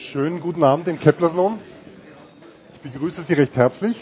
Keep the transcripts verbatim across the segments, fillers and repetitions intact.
Schönen guten Abend im Kepler-Salon. Ich begrüße Sie recht herzlich.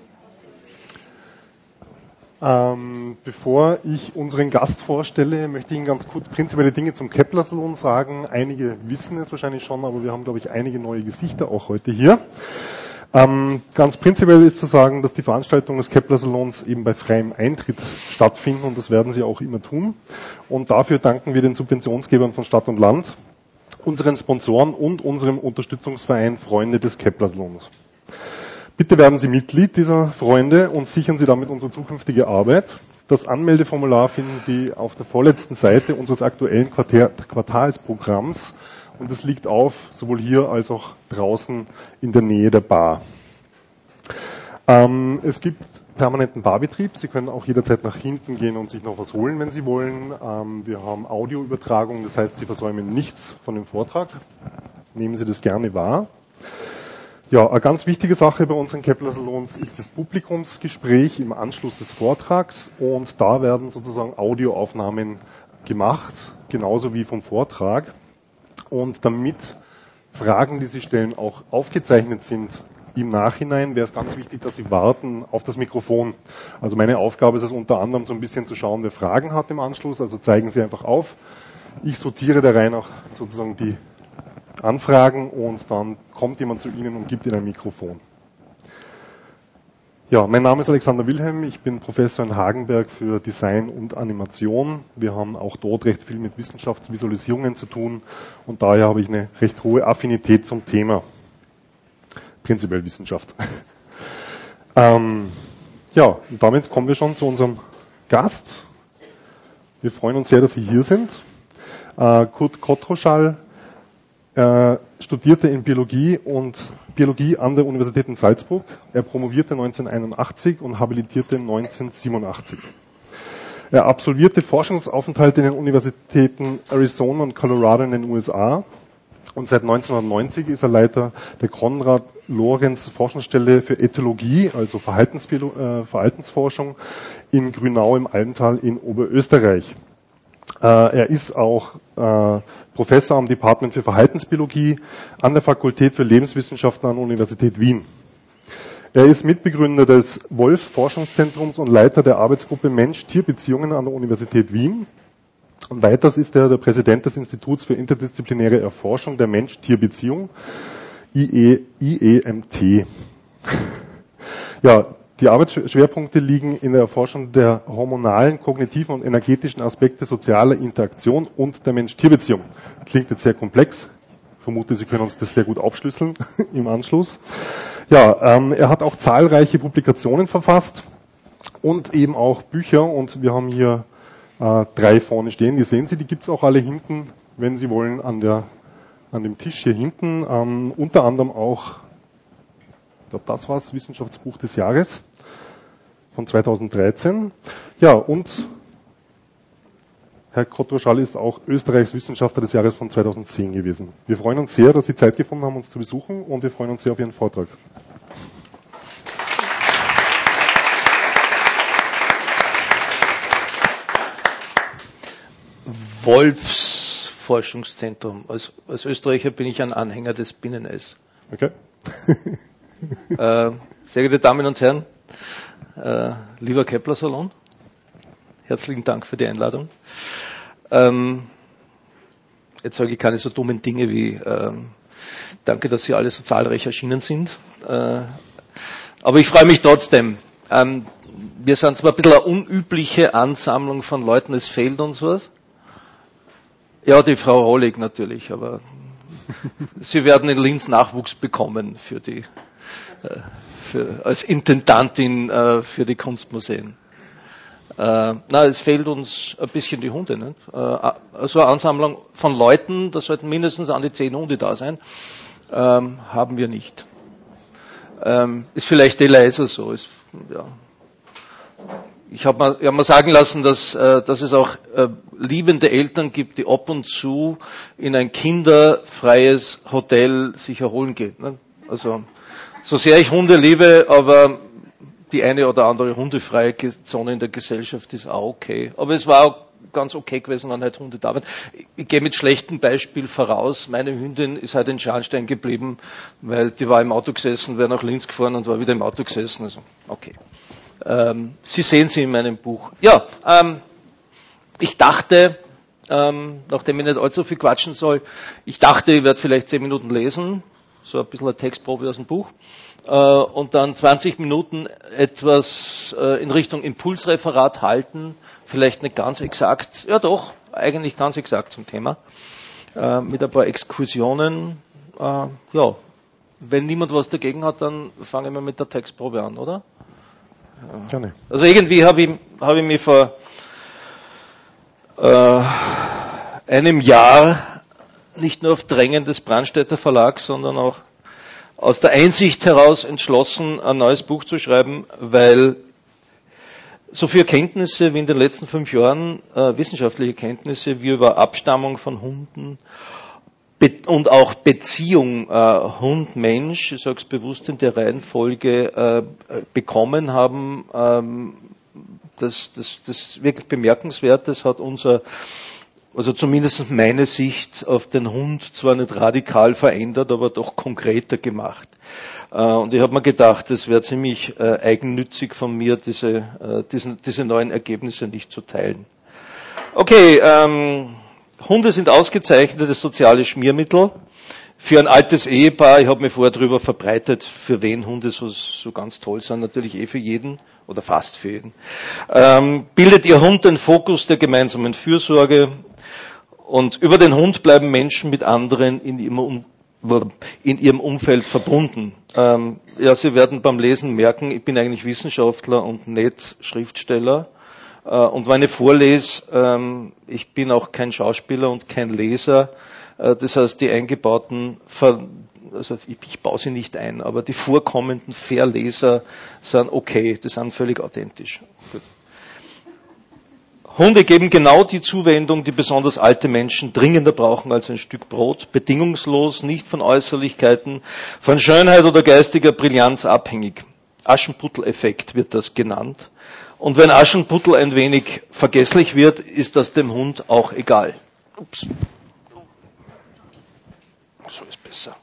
Ähm, bevor ich unseren Gast vorstelle, möchte ich Ihnen ganz kurz prinzipielle Dinge zum Kepler-Salon sagen. Einige wissen es wahrscheinlich schon, aber wir haben, glaube ich, einige neue Gesichter auch heute hier. Ähm, ganz prinzipiell ist zu sagen, dass die Veranstaltungen des Kepler-Salons eben bei freiem Eintritt stattfinden und das werden sie auch immer tun. Und dafür danken wir den Subventionsgebern von Stadt und Land, unseren Sponsoren und unserem Unterstützungsverein Freunde des Kepler-Salons. Bitte werden Sie Mitglied dieser Freunde und sichern Sie damit unsere zukünftige Arbeit. Das Anmeldeformular finden Sie auf der vorletzten Seite unseres aktuellen Quartalsprogramms und es liegt auf, sowohl hier als auch draußen in der Nähe der Bar. Ähm, es gibt permanenten Barbetrieb. Sie können auch jederzeit nach hinten gehen und sich noch was holen, wenn Sie wollen. Ähm, wir haben Audioübertragung, das heißt, Sie versäumen nichts von dem Vortrag. Nehmen Sie das gerne wahr. Ja, eine ganz wichtige Sache bei unseren Kepler-Salons ist das Publikumsgespräch im Anschluss des Vortrags und da werden sozusagen Audioaufnahmen gemacht, genauso wie vom Vortrag. Und damit Fragen, die Sie stellen, auch aufgezeichnet sind im Nachhinein, wäre es ganz wichtig, dass Sie warten auf das Mikrofon. Also meine Aufgabe ist es unter anderem so ein bisschen zu schauen, wer Fragen hat im Anschluss, also zeigen Sie einfach auf. Ich sortiere da rein auch sozusagen die Anfragen und dann kommt jemand zu Ihnen und gibt Ihnen ein Mikrofon. Ja, mein Name ist Alexander Wilhelm, ich bin Professor in Hagenberg für Design und Animation. Wir haben auch dort recht viel mit Wissenschaftsvisualisierungen zu tun und daher habe ich eine recht hohe Affinität zum Thema. Prinzipiell Wissenschaft. ähm, ja, und damit kommen wir schon zu unserem Gast. Wir freuen uns sehr, dass Sie hier sind. Äh, Kurt Kotroschall Er studierte in Biologie und Biologie an der Universität in Salzburg. Er promovierte neunzehnhunderteinundachtzig und habilitierte neunzehnhundertsiebenundachtzig. Er absolvierte Forschungsaufenthalte in den Universitäten Arizona und Colorado in den U S A. Und seit neunzehnhundertneunzig ist er Leiter der Konrad-Lorenz-Forschungsstelle für Ethologie, also Verhaltensbiolo- äh, Verhaltensforschung in Grünau im Almtal in Oberösterreich. Äh, er ist auch äh, Professor am Department für Verhaltensbiologie an der Fakultät für Lebenswissenschaften an der Universität Wien. Er ist Mitbegründer des Wolf-Forschungszentrums und Leiter der Arbeitsgruppe Mensch-Tier-Beziehungen an der Universität Wien. Und weiters ist er der Präsident des Instituts für interdisziplinäre Erforschung der Mensch-Tier-Beziehung, I E M T. Ja, die Arbeitsschwerpunkte liegen in der Erforschung der hormonalen, kognitiven und energetischen Aspekte sozialer Interaktion und der Mensch-Tier-Beziehung. Klingt jetzt sehr komplex. Ich vermute, Sie können uns das sehr gut aufschlüsseln im Anschluss. Ja, ähm, er hat auch zahlreiche Publikationen verfasst und eben auch Bücher. Und wir haben hier äh, drei vorne stehen. Die sehen Sie, die gibt es auch alle hinten, wenn Sie wollen, an der an dem Tisch hier hinten. Ähm, unter anderem auch, ich glaube, das war das Wissenschaftsbuch des Jahres von zweitausenddreizehn. Ja, und Herr Kotroschall ist auch Österreichs Wissenschaftler des Jahres von zweitausendzehn gewesen. Wir freuen uns sehr, dass Sie Zeit gefunden haben, uns zu besuchen und wir freuen uns sehr auf Ihren Vortrag. Wolfsforschungszentrum. Als, als Österreicher bin ich ein Anhänger des Binnen-S. Okay. äh, sehr geehrte Damen und Herren, äh, lieber Kepler-Salon, herzlichen Dank für die Einladung. Ähm, jetzt sage ich keine so dummen Dinge wie ähm, danke, dass Sie alle so zahlreich erschienen sind. Äh, aber ich freue mich trotzdem. Ähm, wir sind zwar ein bisschen eine unübliche Ansammlung von Leuten, es fehlt uns was. Ja, die Frau Rollig natürlich, aber Sie werden in Linz Nachwuchs bekommen für die, äh, für, als Intendantin äh, für die Kunstmuseen. Äh, na, es fehlt uns ein bisschen die Hunde. Nicht? Äh, also eine Ansammlung von Leuten, da sollten mindestens an die zehn Hunde da sein, ähm, haben wir nicht. Ähm, ist vielleicht eh leiser so. Ist, ja. Ich habe mir, hab mir sagen lassen, dass, äh, dass es auch äh, liebende Eltern gibt, die ab und zu in ein kinderfreies Hotel sich erholen gehen. Ne? Also so sehr ich Hunde liebe, aber die eine oder andere hundefreie Zone in der Gesellschaft ist auch okay. Aber es war auch ganz okay gewesen, wenn halt Hunde da waren. Ich, ich gehe mit schlechtem Beispiel voraus. Meine Hündin ist halt in Scharnstein geblieben, weil die war im Auto gesessen, wäre nach Linz gefahren und war wieder im Auto gesessen. Also, okay. Ähm, Sie sehen sie in meinem Buch. Ja, ähm, ich dachte, ähm, nachdem ich nicht allzu viel quatschen soll, ich dachte, ich werde vielleicht zehn Minuten lesen, so ein bisschen eine Textprobe aus dem Buch, äh, und dann zwanzig Minuten etwas äh, in Richtung Impulsreferat halten, vielleicht nicht ganz exakt, ja doch, eigentlich ganz exakt zum Thema, äh, mit ein paar Exkursionen. Äh, ja, wenn niemand was dagegen hat, dann fangen wir mit der Textprobe an, oder? Gerne. Also irgendwie habe ich, hab ich mich vor äh, einem Jahr nicht nur auf Drängen des Brandstätter Verlags, sondern auch aus der Einsicht heraus entschlossen, ein neues Buch zu schreiben, weil so viele Erkenntnisse wie in den letzten fünf Jahren, äh, wissenschaftliche Kenntnisse wie über Abstammung von Hunden be- und auch Beziehung äh, Hund-Mensch, ich sage es bewusst in der Reihenfolge, äh, bekommen haben, ähm, das, das, das wirklich Bemerkenswertes hat unser, also zumindest meine Sicht auf den Hund zwar nicht radikal verändert, aber doch konkreter gemacht. Äh, und ich habe mir gedacht, es wäre ziemlich äh, eigennützig von mir, diese, äh, diesen, diese neuen Ergebnisse nicht zu teilen. Okay, ähm, Hunde sind ausgezeichnetes soziale Schmiermittel. Für ein altes Ehepaar, ich habe mir vorher darüber verbreitet, für wen Hunde so, so ganz toll sind, natürlich eh für jeden oder fast für jeden. Ähm, bildet Ihr Hund den Fokus der gemeinsamen Fürsorge und über den Hund bleiben Menschen mit anderen in ihrem, um, in ihrem Umfeld verbunden. Ähm, ja, Sie werden beim Lesen merken, ich bin eigentlich Wissenschaftler und nicht Schriftsteller. Äh, und wenn ich vorlese, ähm, ich bin auch kein Schauspieler und kein Leser. Das heißt, die eingebauten, also ich, ich baue sie nicht ein, aber die vorkommenden Verleser sind okay, die sind völlig authentisch. Gut. Hunde geben genau die Zuwendung, die besonders alte Menschen dringender brauchen als ein Stück Brot, bedingungslos, nicht von Äußerlichkeiten, von Schönheit oder geistiger Brillanz abhängig. Aschenputtel-Effekt wird das genannt. Und wenn Aschenputtel ein wenig vergesslich wird, ist das dem Hund auch egal. Ups. So ist besser.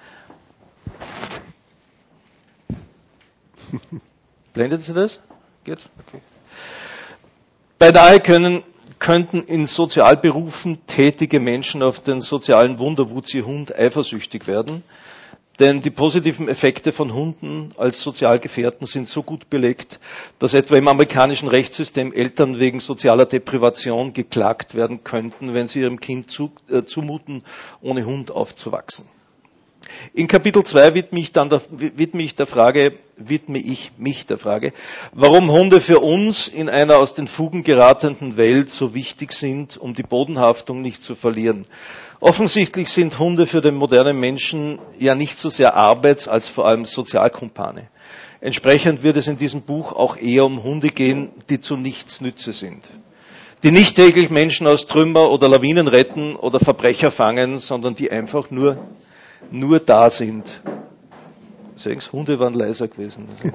Blendet Sie das? Geht's? Okay. Beinahe können, könnten in Sozialberufen tätige Menschen auf den sozialen Wunderwuzi-Hund eifersüchtig werden, denn die positiven Effekte von Hunden als Sozialgefährten sind so gut belegt, dass etwa im amerikanischen Rechtssystem Eltern wegen sozialer Deprivation geklagt werden könnten, wenn sie ihrem Kind zu, äh, zumuten, ohne Hund aufzuwachsen. In Kapitel zwei widme ich dann der, widme ich der Frage, widme ich mich der Frage, warum Hunde für uns in einer aus den Fugen geratenden Welt so wichtig sind, um die Bodenhaftung nicht zu verlieren. Offensichtlich sind Hunde für den modernen Menschen ja nicht so sehr Arbeits- als vor allem Sozialkumpane. Entsprechend wird es in diesem Buch auch eher um Hunde gehen, die zu nichts Nütze sind. Die nicht täglich Menschen aus Trümmer oder Lawinen retten oder Verbrecher fangen, sondern die einfach nur, nur da sind. Sehen Sie, Hunde waren leiser gewesen. Also.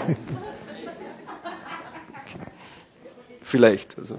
Vielleicht. Also.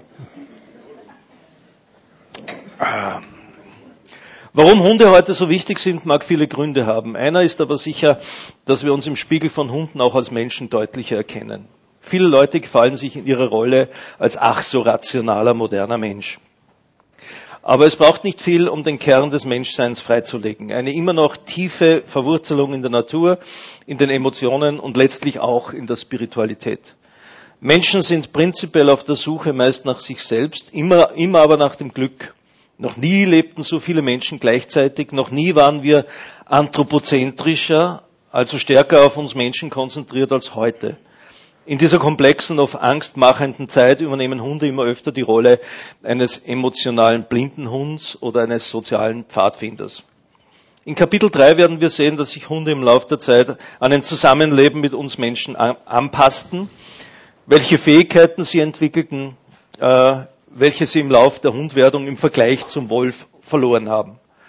Ah. Warum Hunde heute so wichtig sind, mag viele Gründe haben. Einer ist aber sicher, dass wir uns im Spiegel von Hunden auch als Menschen deutlicher erkennen. Viele Leute gefallen sich in ihrer Rolle als ach so rationaler, moderner Mensch. Aber es braucht nicht viel, um den Kern des Menschseins freizulegen. Eine immer noch tiefe Verwurzelung in der Natur, in den Emotionen und letztlich auch in der Spiritualität. Menschen sind prinzipiell auf der Suche meist nach sich selbst, immer, immer aber nach dem Glück. Noch nie lebten so viele Menschen gleichzeitig, noch nie waren wir anthropozentrischer, also stärker auf uns Menschen konzentriert als heute. In dieser komplexen, oft angstmachenden Zeit übernehmen Hunde immer öfter die Rolle eines emotionalen Blindenhunds oder eines sozialen Pfadfinders. In Kapitel drei werden wir sehen, dass sich Hunde im Laufe der Zeit an ein Zusammenleben mit uns Menschen anpassten, welche Fähigkeiten sie entwickelten, äh, welche sie im Lauf der Hundwerdung im Vergleich zum Wolf verloren haben.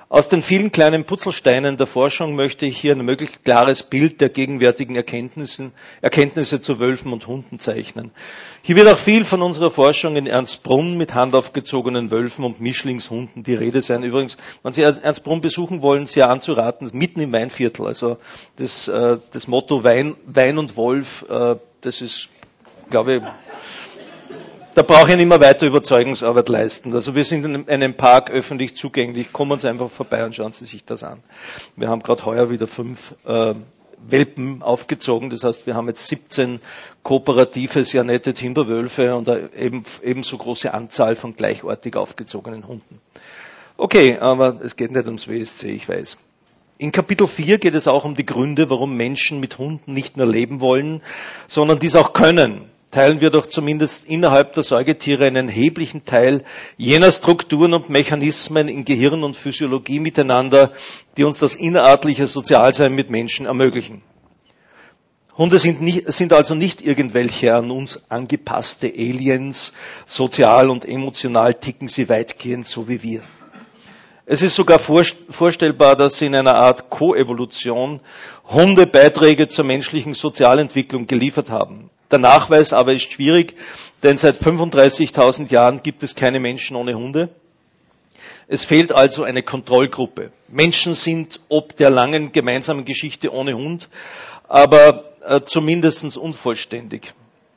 Aus den vielen kleinen Puzzlesteinen der Forschung möchte ich hier ein möglichst klares Bild der gegenwärtigen Erkenntnisse, Erkenntnisse zu Wölfen und Hunden zeichnen. Hier wird auch viel von unserer Forschung in Ernstbrunn mit handaufgezogenen Wölfen und Mischlingshunden die Rede sein. Übrigens, wenn Sie Ernstbrunn besuchen wollen, sehr anzuraten, mitten im Weinviertel. Also das, äh, das Motto Wein, Wein und Wolf, äh, das ist, glaube ich, da brauche ich nicht mehr weiter Überzeugungsarbeit leisten. Also wir sind in einem Park öffentlich zugänglich. Kommen Sie einfach vorbei und schauen Sie sich das an. Wir haben gerade heuer wieder fünf äh, Welpen aufgezogen. Das heißt, wir haben jetzt siebzehn kooperative, sehr nette Timberwölfe und eine eben, ebenso große Anzahl von gleichartig aufgezogenen Hunden. Okay, aber es geht nicht ums W S C, ich weiß. In Kapitel vier geht es auch um die Gründe, warum Menschen mit Hunden nicht nur leben wollen, sondern dies auch können. Teilen wir doch zumindest innerhalb der Säugetiere einen erheblichen Teil jener Strukturen und Mechanismen in Gehirn und Physiologie miteinander, die uns das innerartliche Sozialsein mit Menschen ermöglichen. Hunde sind, nicht, sind also nicht irgendwelche an uns angepasste Aliens, sozial und emotional ticken sie weitgehend so wie wir. Es ist sogar vorstellbar, dass sie in einer Art Koevolution Hunde Beiträge zur menschlichen Sozialentwicklung geliefert haben. Der Nachweis aber ist schwierig, denn seit fünfunddreißigtausend Jahren gibt es keine Menschen ohne Hunde. Es fehlt also eine Kontrollgruppe. Menschen sind ob der langen gemeinsamen Geschichte ohne Hund, aber äh, zumindest unvollständig.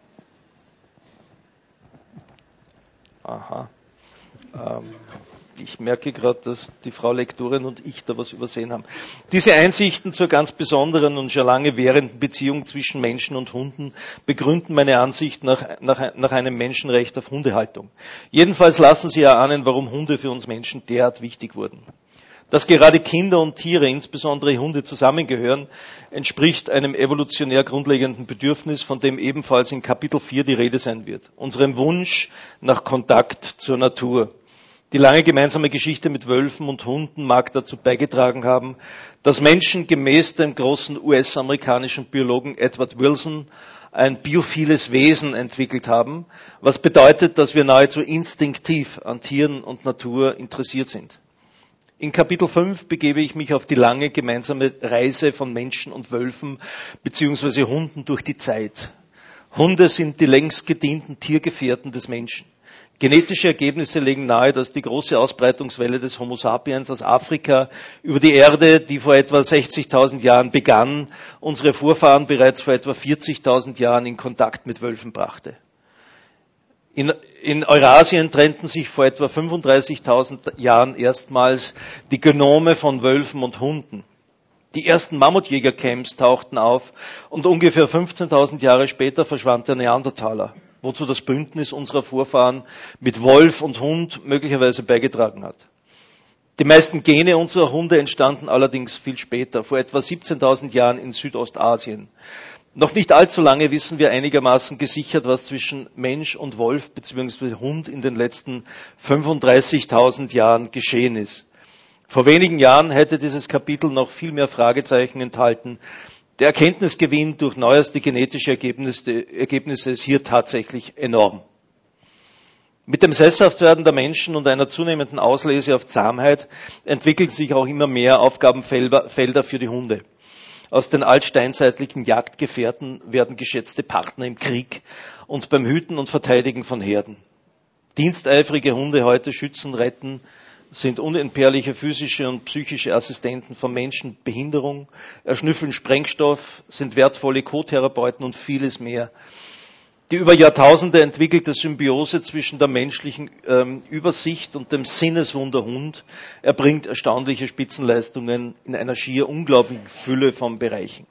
Aha. Ähm. Ich merke gerade, dass die Frau Lektorin und ich da was übersehen haben. Diese Einsichten zur ganz besonderen und schon lange währenden Beziehung zwischen Menschen und Hunden begründen meine Ansicht nach, nach, nach einem Menschenrecht auf Hundehaltung. Jedenfalls lassen sie erahnen, warum Hunde für uns Menschen derart wichtig wurden. Dass gerade Kinder und Tiere, insbesondere Hunde, zusammengehören, entspricht einem evolutionär grundlegenden Bedürfnis, von dem ebenfalls in Kapitel vier die Rede sein wird. Unserem Wunsch nach Kontakt zur Natur. Die lange gemeinsame Geschichte mit Wölfen und Hunden mag dazu beigetragen haben, dass Menschen gemäß dem großen U S-amerikanischen Biologen Edward Wilson ein biophiles Wesen entwickelt haben, was bedeutet, dass wir nahezu instinktiv an Tieren und Natur interessiert sind. In Kapitel fünf begebe ich mich auf die lange gemeinsame Reise von Menschen und Wölfen bzw. Hunden durch die Zeit. Hunde sind die längst gedienten Tiergefährten des Menschen. Genetische Ergebnisse legen nahe, dass die große Ausbreitungswelle des Homo sapiens aus Afrika über die Erde, die vor etwa sechzigtausend Jahren begann, unsere Vorfahren bereits vor etwa vierzigtausend Jahren in Kontakt mit Wölfen brachte. In, in Eurasien trennten sich vor etwa fünfunddreißigtausend Jahren erstmals die Genome von Wölfen und Hunden. Die ersten Mammutjägercamps tauchten auf und ungefähr fünfzehntausend Jahre später verschwand der Neandertaler, wozu das Bündnis unserer Vorfahren mit Wolf und Hund möglicherweise beigetragen hat. Die meisten Gene unserer Hunde entstanden allerdings viel später, vor etwa siebzehntausend Jahren in Südostasien. Noch nicht allzu lange wissen wir einigermaßen gesichert, was zwischen Mensch und Wolf bzw. Hund in den letzten fünfunddreißigtausend Jahren geschehen ist. Vor wenigen Jahren hätte dieses Kapitel noch viel mehr Fragezeichen enthalten. Der Erkenntnisgewinn durch neueste genetische Ergebnisse, Ergebnisse ist hier tatsächlich enorm. Mit dem Sesshaftwerden der Menschen und einer zunehmenden Auslese auf Zahmheit entwickeln sich auch immer mehr Aufgabenfelder für die Hunde. Aus den altsteinzeitlichen Jagdgefährten werden geschätzte Partner im Krieg und beim Hüten und Verteidigen von Herden. Diensteifrige Hunde heute schützen, retten, sind unentbehrliche physische und psychische Assistenten von Menschen, Behinderung, erschnüffeln Sprengstoff, sind wertvolle Co-Therapeuten und vieles mehr. Die über Jahrtausende entwickelte Symbiose zwischen der menschlichen ähm, Übersicht und dem Sinneswunder Hund erbringt erstaunliche Spitzenleistungen in einer schier unglaublichen Fülle von Bereichen.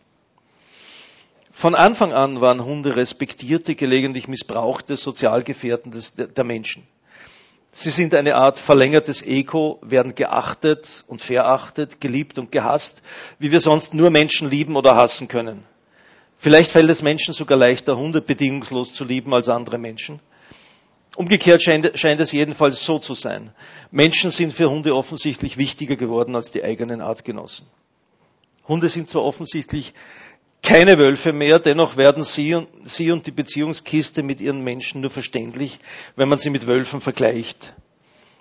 Von Anfang an waren Hunde respektierte, gelegentlich missbrauchte Sozialgefährten des, der Menschen. Sie sind eine Art verlängertes Ego, werden geachtet und verachtet, geliebt und gehasst, wie wir sonst nur Menschen lieben oder hassen können. Vielleicht fällt es Menschen sogar leichter, Hunde bedingungslos zu lieben als andere Menschen. Umgekehrt scheint, scheint es jedenfalls so zu sein. Menschen sind für Hunde offensichtlich wichtiger geworden als die eigenen Artgenossen. Hunde sind zwar offensichtlich keine Wölfe mehr, dennoch werden sie und, sie und die Beziehungskiste mit ihren Menschen nur verständlich, wenn man sie mit Wölfen vergleicht.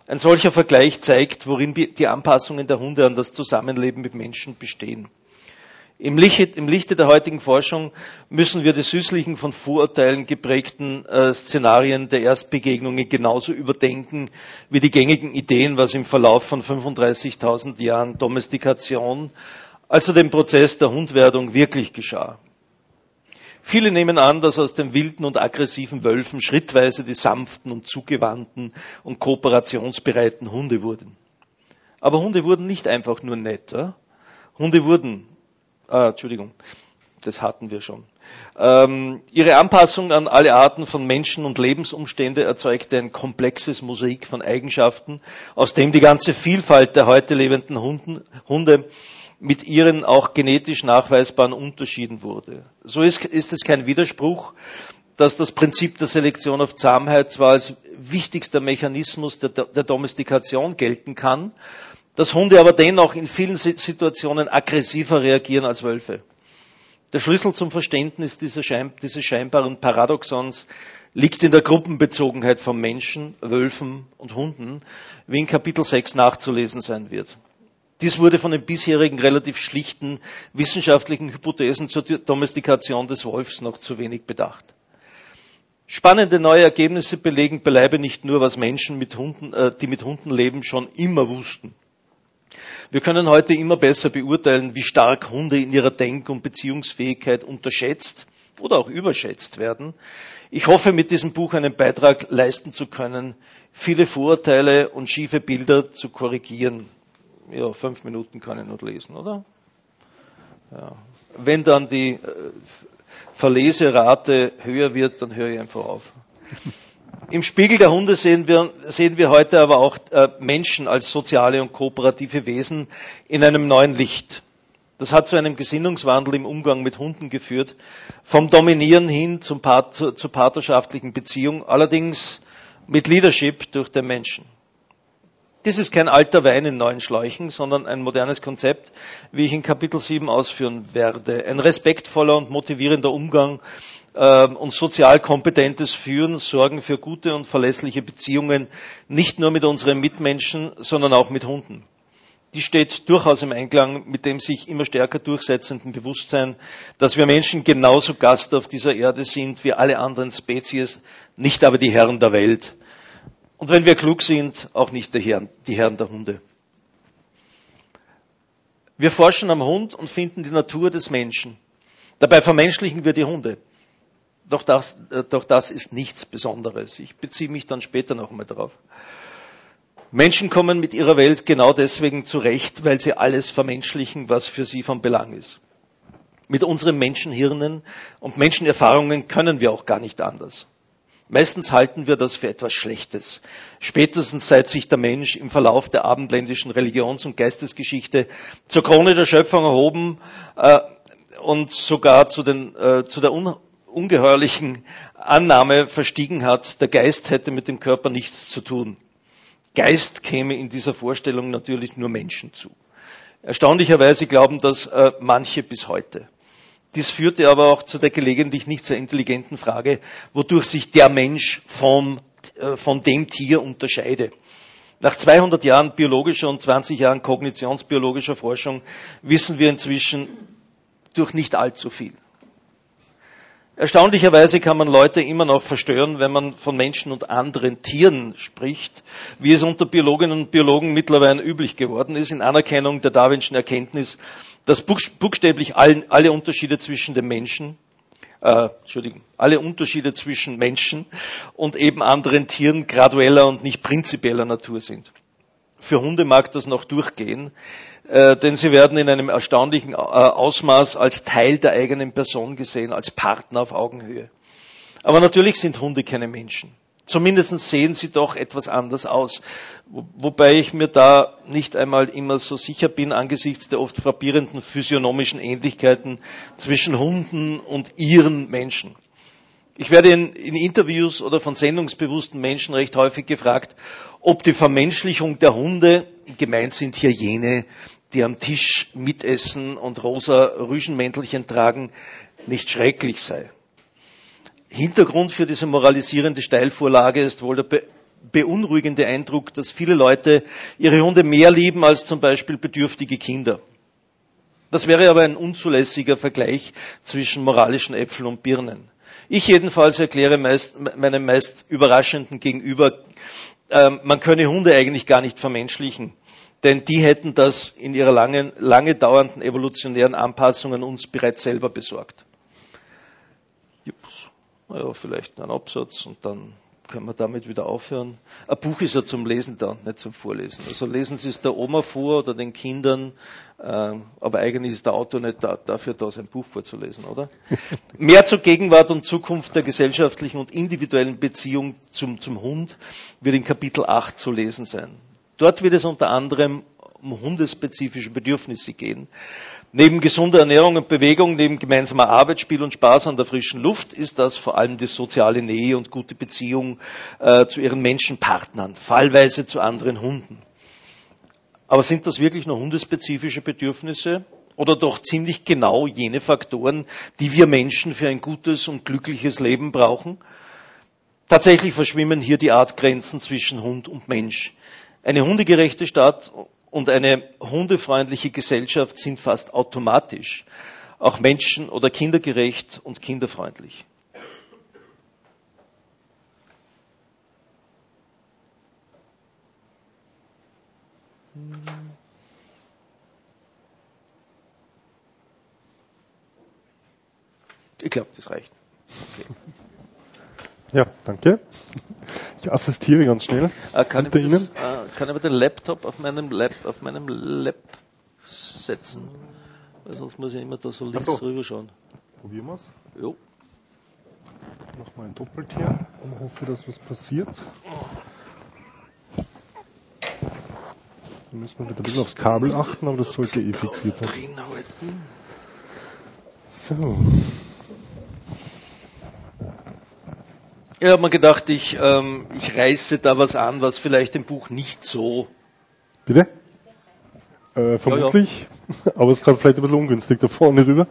Ein solcher Vergleich zeigt, worin die Anpassungen der Hunde an das Zusammenleben mit Menschen bestehen. Im Lichte, im Lichte der heutigen Forschung müssen wir die süßlichen, von Vorurteilen geprägten äh, Szenarien der Erstbegegnungen genauso überdenken wie die gängigen Ideen, was im Verlauf von fünfunddreißigtausend Jahren Domestikation, also dem Prozess der Hundwerdung, wirklich geschah. Viele nehmen an, dass aus den wilden und aggressiven Wölfen schrittweise die sanften und zugewandten und kooperationsbereiten Hunde wurden. Aber Hunde wurden nicht einfach nur netter. Hunde wurden Ah, Entschuldigung, das hatten wir schon. Ähm, ihre Anpassung an alle Arten von Menschen und Lebensumstände erzeugte ein komplexes Mosaik von Eigenschaften, aus dem die ganze Vielfalt der heute lebenden Hunden, Hunde mit ihren auch genetisch nachweisbaren Unterschieden wurde. So ist, ist es kein Widerspruch, dass das Prinzip der Selektion auf Zahmheit zwar als wichtigster Mechanismus der, der Domestikation gelten kann, dass Hunde aber dennoch in vielen Situationen aggressiver reagieren als Wölfe. Der Schlüssel zum Verständnis dieses, Schein, dieses scheinbaren Paradoxons liegt in der Gruppenbezogenheit von Menschen, Wölfen und Hunden, wie in Kapitel sechs nachzulesen sein wird. Dies wurde von den bisherigen relativ schlichten wissenschaftlichen Hypothesen zur Domestikation des Wolfs noch zu wenig bedacht. Spannende neue Ergebnisse belegen beileibe nicht nur, was Menschen, mit Hunden, äh, die mit Hunden leben, schon immer wussten. Wir können heute immer besser beurteilen, wie stark Hunde in ihrer Denk- und Beziehungsfähigkeit unterschätzt oder auch überschätzt werden. Ich hoffe, mit diesem Buch einen Beitrag leisten zu können, viele Vorurteile und schiefe Bilder zu korrigieren. Ja, fünf Minuten kann ich noch lesen, oder? Ja. Wenn dann die äh, Verleserate höher wird, dann höre ich einfach auf. Im Spiegel der Hunde sehen wir, sehen wir heute aber auch äh, Menschen als soziale und kooperative Wesen in einem neuen Licht. Das hat zu einem Gesinnungswandel im Umgang mit Hunden geführt, vom Dominieren hin zum Part, zur, zur partnerschaftlichen Beziehung, allerdings mit Leadership durch den Menschen. Dies ist kein alter Wein in neuen Schläuchen, sondern ein modernes Konzept, wie ich in Kapitel sieben ausführen werde. Ein respektvoller und motivierender Umgang und sozial kompetentes Führen sorgen für gute und verlässliche Beziehungen, nicht nur mit unseren Mitmenschen, sondern auch mit Hunden. Die steht durchaus im Einklang mit dem sich immer stärker durchsetzenden Bewusstsein, dass wir Menschen genauso Gast auf dieser Erde sind wie alle anderen Spezies, nicht aber die Herren der Welt. Und wenn wir klug sind, auch nicht die Herren, die Herren der Hunde. Wir forschen am Hund und finden die Natur des Menschen. Dabei vermenschlichen wir die Hunde. Doch das, doch das ist nichts Besonderes. Ich beziehe mich dann später noch einmal darauf. Menschen kommen mit ihrer Welt genau deswegen zurecht, weil sie alles vermenschlichen, was für sie von Belang ist. Mit unseren Menschenhirnen und Menschenerfahrungen können wir auch gar nicht anders. Meistens halten wir das für etwas Schlechtes. Spätestens seit sich der Mensch im Verlauf der abendländischen Religions- und Geistesgeschichte zur Krone der Schöpfung erhoben äh, und sogar zu, den, äh, zu der un- ungeheuerlichen Annahme verstiegen hat, der Geist hätte mit dem Körper nichts zu tun. Geist käme in dieser Vorstellung natürlich nur Menschen zu. Erstaunlicherweise glauben das äh, manche bis heute. Dies führte aber auch zu der gelegentlich nicht sehr intelligenten Frage, wodurch sich der Mensch vom, äh, von dem Tier unterscheide. Nach zweihundert Jahren biologischer und zwanzig Jahren kognitionsbiologischer Forschung wissen wir inzwischen durch nicht allzu viel. Erstaunlicherweise kann man Leute immer noch verstören, wenn man von Menschen und anderen Tieren spricht, wie es unter Biologinnen und Biologen mittlerweile üblich geworden ist, in Anerkennung der Darwinschen Erkenntnis, dass buchstäblich alle, alle Unterschiede zwischen den Menschen, äh, Entschuldigung, alle Unterschiede zwischen Menschen und eben anderen Tieren gradueller und nicht prinzipieller Natur sind. Für Hunde mag das noch durchgehen, äh, denn sie werden in einem erstaunlichen äh, Ausmaß als Teil der eigenen Person gesehen, als Partner auf Augenhöhe. Aber natürlich sind Hunde keine Menschen. Zumindest sehen sie doch etwas anders aus. Wo, wobei ich mir da nicht einmal immer so sicher bin, angesichts der oft frappierenden physiognomischen Ähnlichkeiten zwischen Hunden und ihren Menschen. Ich werde in, in Interviews oder von sendungsbewussten Menschen recht häufig gefragt, ob die Vermenschlichung der Hunde, gemeint sind hier jene, die am Tisch mitessen und rosa Rüschenmäntelchen tragen, nicht schrecklich sei. Hintergrund für diese moralisierende Steilvorlage ist wohl der be- beunruhigende Eindruck, dass viele Leute ihre Hunde mehr lieben als zum Beispiel bedürftige Kinder. Das wäre aber ein unzulässiger Vergleich zwischen moralischen Äpfeln und Birnen. Ich jedenfalls erkläre meist, meinem meist überraschenden Gegenüber, äh, man könne Hunde eigentlich gar nicht vermenschlichen, denn die hätten das in ihrer langen, lange dauernden evolutionären Anpassung an uns bereits selber besorgt. Jups. Naja, vielleicht ein Absatz und dann können wir damit wieder aufhören. Ein Buch ist ja zum Lesen da, nicht zum Vorlesen. Also lesen Sie es der Oma vor oder den Kindern, äh, aber eigentlich ist der Autor nicht da, dafür da, sein Buch vorzulesen, oder? Mehr zur Gegenwart und Zukunft der gesellschaftlichen und individuellen Beziehung zum, zum Hund wird in Kapitel acht zu lesen sein. Dort wird es unter anderem um hundespezifische Bedürfnisse gehen. Neben gesunder Ernährung und Bewegung, neben gemeinsamer Arbeit, Spiel und Spaß an der frischen Luft ist das vor allem die soziale Nähe und gute Beziehung äh, zu ihren Menschenpartnern, fallweise zu anderen Hunden. Aber sind das wirklich nur hundespezifische Bedürfnisse oder doch ziemlich genau jene Faktoren, die wir Menschen für ein gutes und glückliches Leben brauchen? Tatsächlich verschwimmen hier die Artgrenzen zwischen Hund und Mensch. Eine hundegerechte Stadt und eine hundefreundliche Gesellschaft sind fast automatisch auch menschen- oder kindergerecht und kinderfreundlich. Ich glaube, das reicht. Okay. Ja, danke. Ich assistiere ganz schnell. Äh, kann, ich das, äh, kann ich aber den Laptop auf meinem Lab, auf meinem Lab setzen? Weil sonst muss ich immer da so links so. rüber schauen. Probieren wir es. Jo. Nochmal doppelt hier und hoffe, dass was passiert. Dann müssen wir wieder ein bisschen aufs Kabel achten, aber das sollte eh fixiert sein. So. Ich habe mir gedacht, ich, ähm, ich reiße da was an, was vielleicht im Buch nicht so... Bitte? Äh, vermutlich, ja, ja. Aber es ist gerade vielleicht ein bisschen ungünstig, da vorne rüber.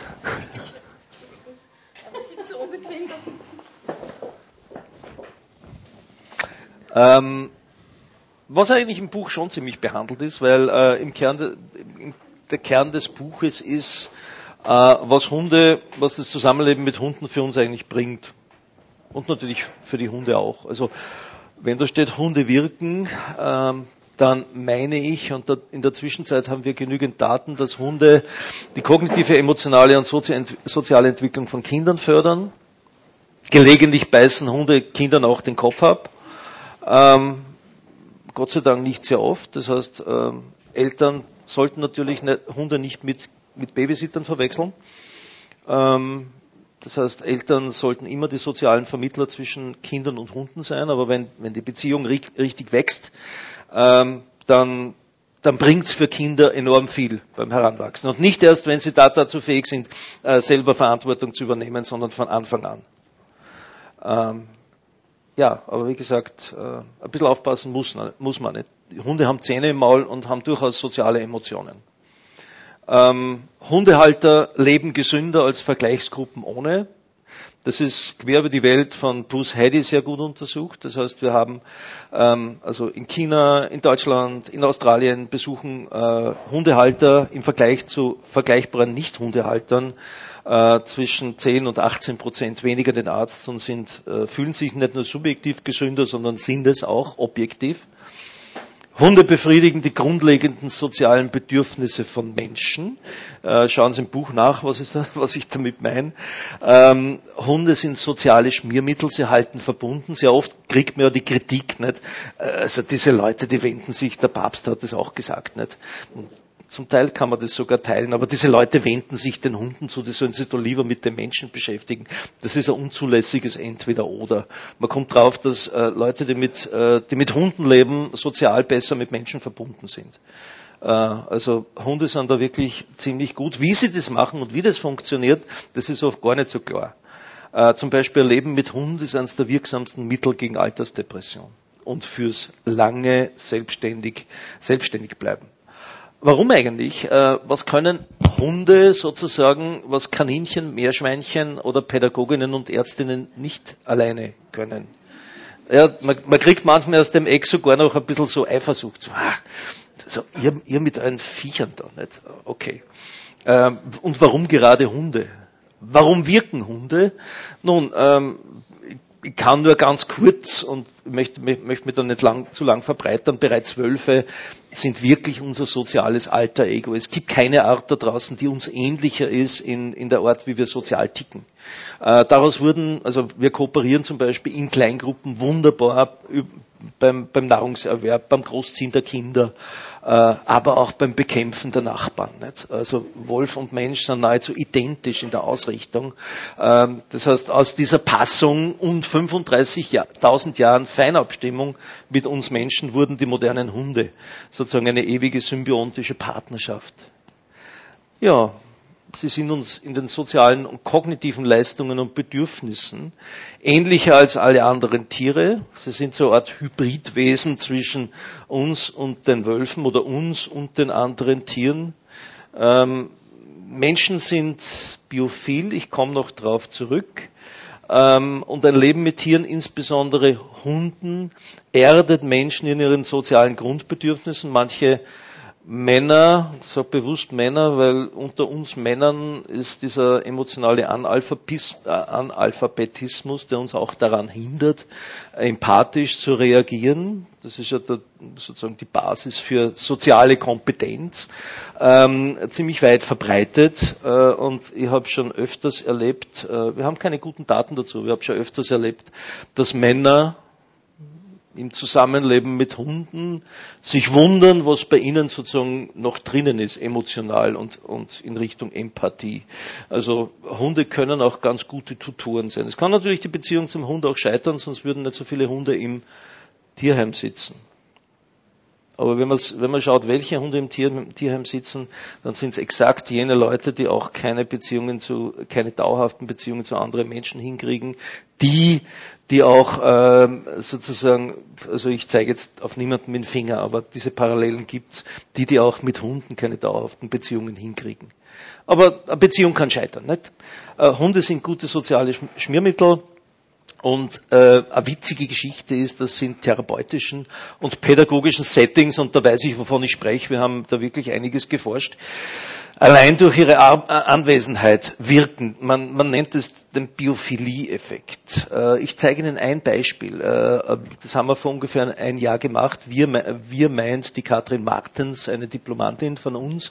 ähm, was eigentlich im Buch schon ziemlich behandelt ist, weil äh, im Kern de, im, der Kern des Buches ist, äh, was Hunde, was das Zusammenleben mit Hunden für uns eigentlich bringt. Und natürlich für die Hunde auch. Also wenn da steht, Hunde wirken, ähm, dann meine ich, und da, in der Zwischenzeit haben wir genügend Daten, dass Hunde die kognitive, emotionale und soziale Entwicklung von Kindern fördern. Gelegentlich beißen Hunde Kindern auch den Kopf ab. Ähm, Gott sei Dank nicht sehr oft. Das heißt, ähm, Eltern sollten natürlich nicht, Hunde nicht mit, mit Babysittern verwechseln. Ähm, Das heißt, Eltern sollten immer die sozialen Vermittler zwischen Kindern und Hunden sein, aber wenn, wenn die Beziehung richtig wächst, ähm, dann, dann bringt es für Kinder enorm viel beim Heranwachsen. Und nicht erst, wenn sie da dazu fähig sind, äh, selber Verantwortung zu übernehmen, sondern von Anfang an. Ähm, ja, aber wie gesagt, äh, ein bisschen aufpassen muss, muss man nicht. Die Hunde haben Zähne im Maul und haben durchaus soziale Emotionen. Ähm, Hundehalter leben gesünder als Vergleichsgruppen ohne. Das ist quer über die Welt von Bruce Hattie sehr gut untersucht. Das heißt, wir haben ähm, also in China, in Deutschland, in Australien besuchen äh, Hundehalter im Vergleich zu vergleichbaren Nicht-Hundehaltern äh, zwischen zehn und achtzehn Prozent weniger den Arzt und sind, äh, fühlen sich nicht nur subjektiv gesünder, sondern sind es auch objektiv. Hunde befriedigen die grundlegenden sozialen Bedürfnisse von Menschen. Äh, schauen Sie im Buch nach, was, ist das, was ich damit meine. Ähm, Hunde sind soziale Schmiermittel, sie halten verbunden. Sehr oft kriegt man ja die Kritik, nicht? Also diese Leute, die wenden sich, der Papst hat das auch gesagt, nicht? Und zum Teil kann man das sogar teilen, aber diese Leute wenden sich den Hunden zu, die sollen sich doch lieber mit den Menschen beschäftigen. Das ist ein unzulässiges Entweder-Oder. Man kommt drauf, dass äh, Leute, die mit, äh, die mit Hunden leben, sozial besser mit Menschen verbunden sind. Äh, also Hunde sind da wirklich ziemlich gut. Wie sie das machen und wie das funktioniert, das ist oft gar nicht so klar. Äh, zum Beispiel Leben mit Hund ist eines der wirksamsten Mittel gegen Altersdepression und fürs lange selbstständig, selbstständig bleiben. Warum eigentlich? Was können Hunde sozusagen, was Kaninchen, Meerschweinchen oder Pädagoginnen und Ärztinnen nicht alleine können? Ja, man, man kriegt manchmal aus dem Eck sogar noch ein bisschen so Eifersucht. So, ach, so, ihr, ihr mit euren Viechern da, nicht? Okay. Ähm, und warum gerade Hunde? Warum wirken Hunde? Nun, ähm, ich kann nur ganz kurz und möchte, möchte mich da nicht lang, zu lang verbreitern. Bereits Wölfe sind wirklich unser soziales Alter Ego. Es gibt keine Art da draußen, die uns ähnlicher ist in, in der Art, wie wir sozial ticken. Äh, daraus wurden, also wir kooperieren zum Beispiel in Kleingruppen wunderbar beim, beim Nahrungserwerb, beim Großziehen der Kinder, äh, aber auch beim Bekämpfen der Nachbarn. Nicht? Also Wolf und Mensch sind nahezu identisch in der Ausrichtung. Ähm, das heißt, aus dieser Passung und fünfunddreißigtausend Jahren Feinabstimmung mit uns Menschen wurden die modernen Hunde sozusagen eine ewige symbiontische Partnerschaft. Ja, sie sind uns in den sozialen und kognitiven Leistungen und Bedürfnissen ähnlicher als alle anderen Tiere. Sie sind so eine Art Hybridwesen zwischen uns und den Wölfen oder uns und den anderen Tieren. Ähm, Menschen sind biophil, ich komme noch drauf zurück. Ähm, und ein Leben mit Tieren, insbesondere Hunden, erdet Menschen in ihren sozialen Grundbedürfnissen. Manche Männer, ich sage bewusst Männer, weil unter uns Männern ist dieser emotionale Analphabetismus, der uns auch daran hindert, empathisch zu reagieren. Das ist ja der, sozusagen die Basis für soziale Kompetenz, ähm, ziemlich weit verbreitet. Äh, und ich habe schon öfters erlebt, äh, wir haben keine guten Daten dazu, ich habe schon öfters erlebt, dass Männer im Zusammenleben mit Hunden sich wundern, was bei ihnen sozusagen noch drinnen ist, emotional und, und in Richtung Empathie. Also Hunde können auch ganz gute Tutoren sein. Es kann natürlich die Beziehung zum Hund auch scheitern, sonst würden nicht so viele Hunde im Tierheim sitzen. Aber wenn man, wenn man schaut, welche Hunde im, Tier, im Tierheim sitzen, dann sind es exakt jene Leute, die auch keine Beziehungen zu, keine dauerhaften Beziehungen zu anderen Menschen hinkriegen, die, die auch ähm, sozusagen, also ich zeige jetzt auf niemanden mit dem Finger, aber diese Parallelen gibt's, die, die auch mit Hunden keine dauerhaften Beziehungen hinkriegen. Aber eine Beziehung kann scheitern, nicht? Äh, Hunde sind gute soziale Schmiermittel. Und äh, eine witzige Geschichte ist, das sind therapeutischen und pädagogischen Settings, und da weiß ich, wovon ich spreche, wir haben da wirklich einiges geforscht, allein durch ihre Ar- Anwesenheit wirken. Man, man nennt es den Biophilie-Effekt. Äh, ich zeige Ihnen ein Beispiel. Äh, das haben wir vor ungefähr ein Jahr gemacht. Wir, wir meint die Katrin Martens, eine Diplomantin von uns,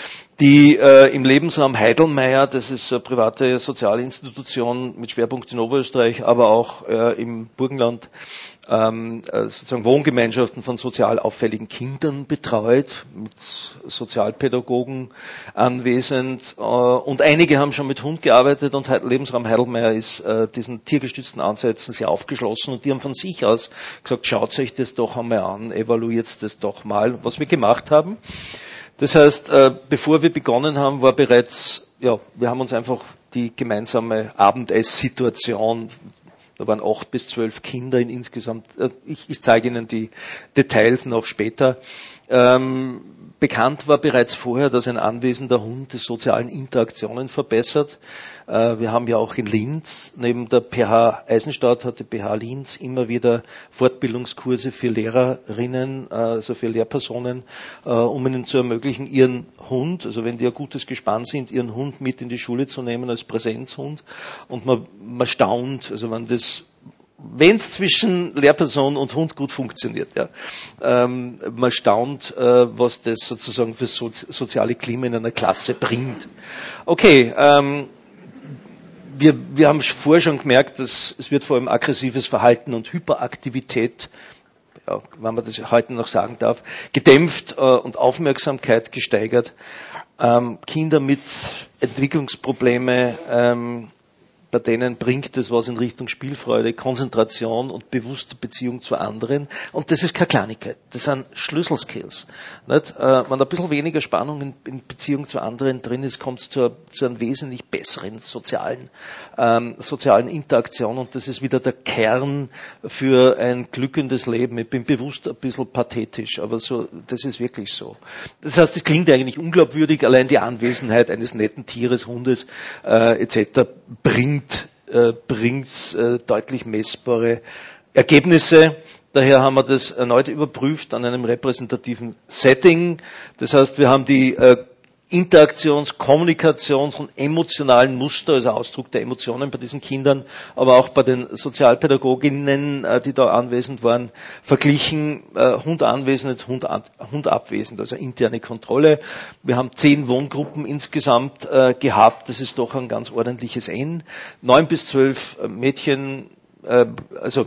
die äh, im Lebensraum Heidelmeier, das ist eine private soziale Institution mit Schwerpunkt in Oberösterreich, aber auch äh, im Burgenland, ähm, äh, sozusagen Wohngemeinschaften von sozial auffälligen Kindern betreut, mit Sozialpädagogen anwesend. Äh, und einige haben schon mit Hund gearbeitet, und Lebensraum Heidelmeier ist äh, diesen tiergestützten Ansätzen sehr aufgeschlossen, und die haben von sich aus gesagt, schaut euch das doch einmal an, evaluiert das doch mal, was wir gemacht haben. Das heißt, bevor wir begonnen haben, war bereits, ja, wir haben uns einfach die gemeinsame Abendesssituation, da waren acht bis zwölf Kinder in insgesamt, ich, ich zeige Ihnen die Details noch später. Ähm, bekannt war bereits vorher, dass ein anwesender Hund die sozialen Interaktionen verbessert. Äh, wir haben ja auch in Linz, neben der P H Eisenstadt hat die P H Linz immer wieder Fortbildungskurse für Lehrerinnen, äh, also für Lehrpersonen, äh, um ihnen zu ermöglichen, ihren Hund, also wenn die ein gutes Gespann sind, ihren Hund mit in die Schule zu nehmen als Präsenzhund. Und man, man staunt, also wenn das wenn es zwischen Lehrperson und Hund gut funktioniert, ja, ähm, man staunt, äh, was das sozusagen für so, soziale Klima in einer Klasse bringt. Okay, ähm, wir, wir haben vorher schon gemerkt, dass es wird vor allem aggressives Verhalten und Hyperaktivität, ja, wenn man das heute noch sagen darf, gedämpft äh, und Aufmerksamkeit gesteigert. Ähm, Kinder mit Entwicklungsprobleme, ähm, bei denen bringt es was in Richtung Spielfreude, Konzentration und bewusste Beziehung zu anderen. Und das ist keine Kleinigkeit. Das sind Schlüsselskills. Nicht? Äh, wenn ein bisschen weniger Spannung in, in Beziehung zu anderen drin ist, kommt es zu, zu einer wesentlich besseren sozialen, ähm, sozialen Interaktion. Und das ist wieder der Kern für ein glückendes Leben. Ich bin bewusst ein bisschen pathetisch, aber so, das ist wirklich so. Das heißt, es klingt eigentlich unglaubwürdig, allein die Anwesenheit eines netten Tieres, Hundes äh, et cetera bringt äh, bringt äh, deutlich messbare Ergebnisse. Daher haben wir das erneut überprüft an einem repräsentativen Setting. Das heißt, wir haben die äh, Interaktions-, Kommunikations- und emotionalen Muster, also Ausdruck der Emotionen bei diesen Kindern, aber auch bei den Sozialpädagoginnen, äh, die da anwesend waren, verglichen, äh, Hund anwesend, Hund, an, Hund abwesend, also interne Kontrolle. Wir haben zehn Wohngruppen insgesamt äh, gehabt, das ist doch ein ganz ordentliches N. Neun bis zwölf Mädchen, äh, also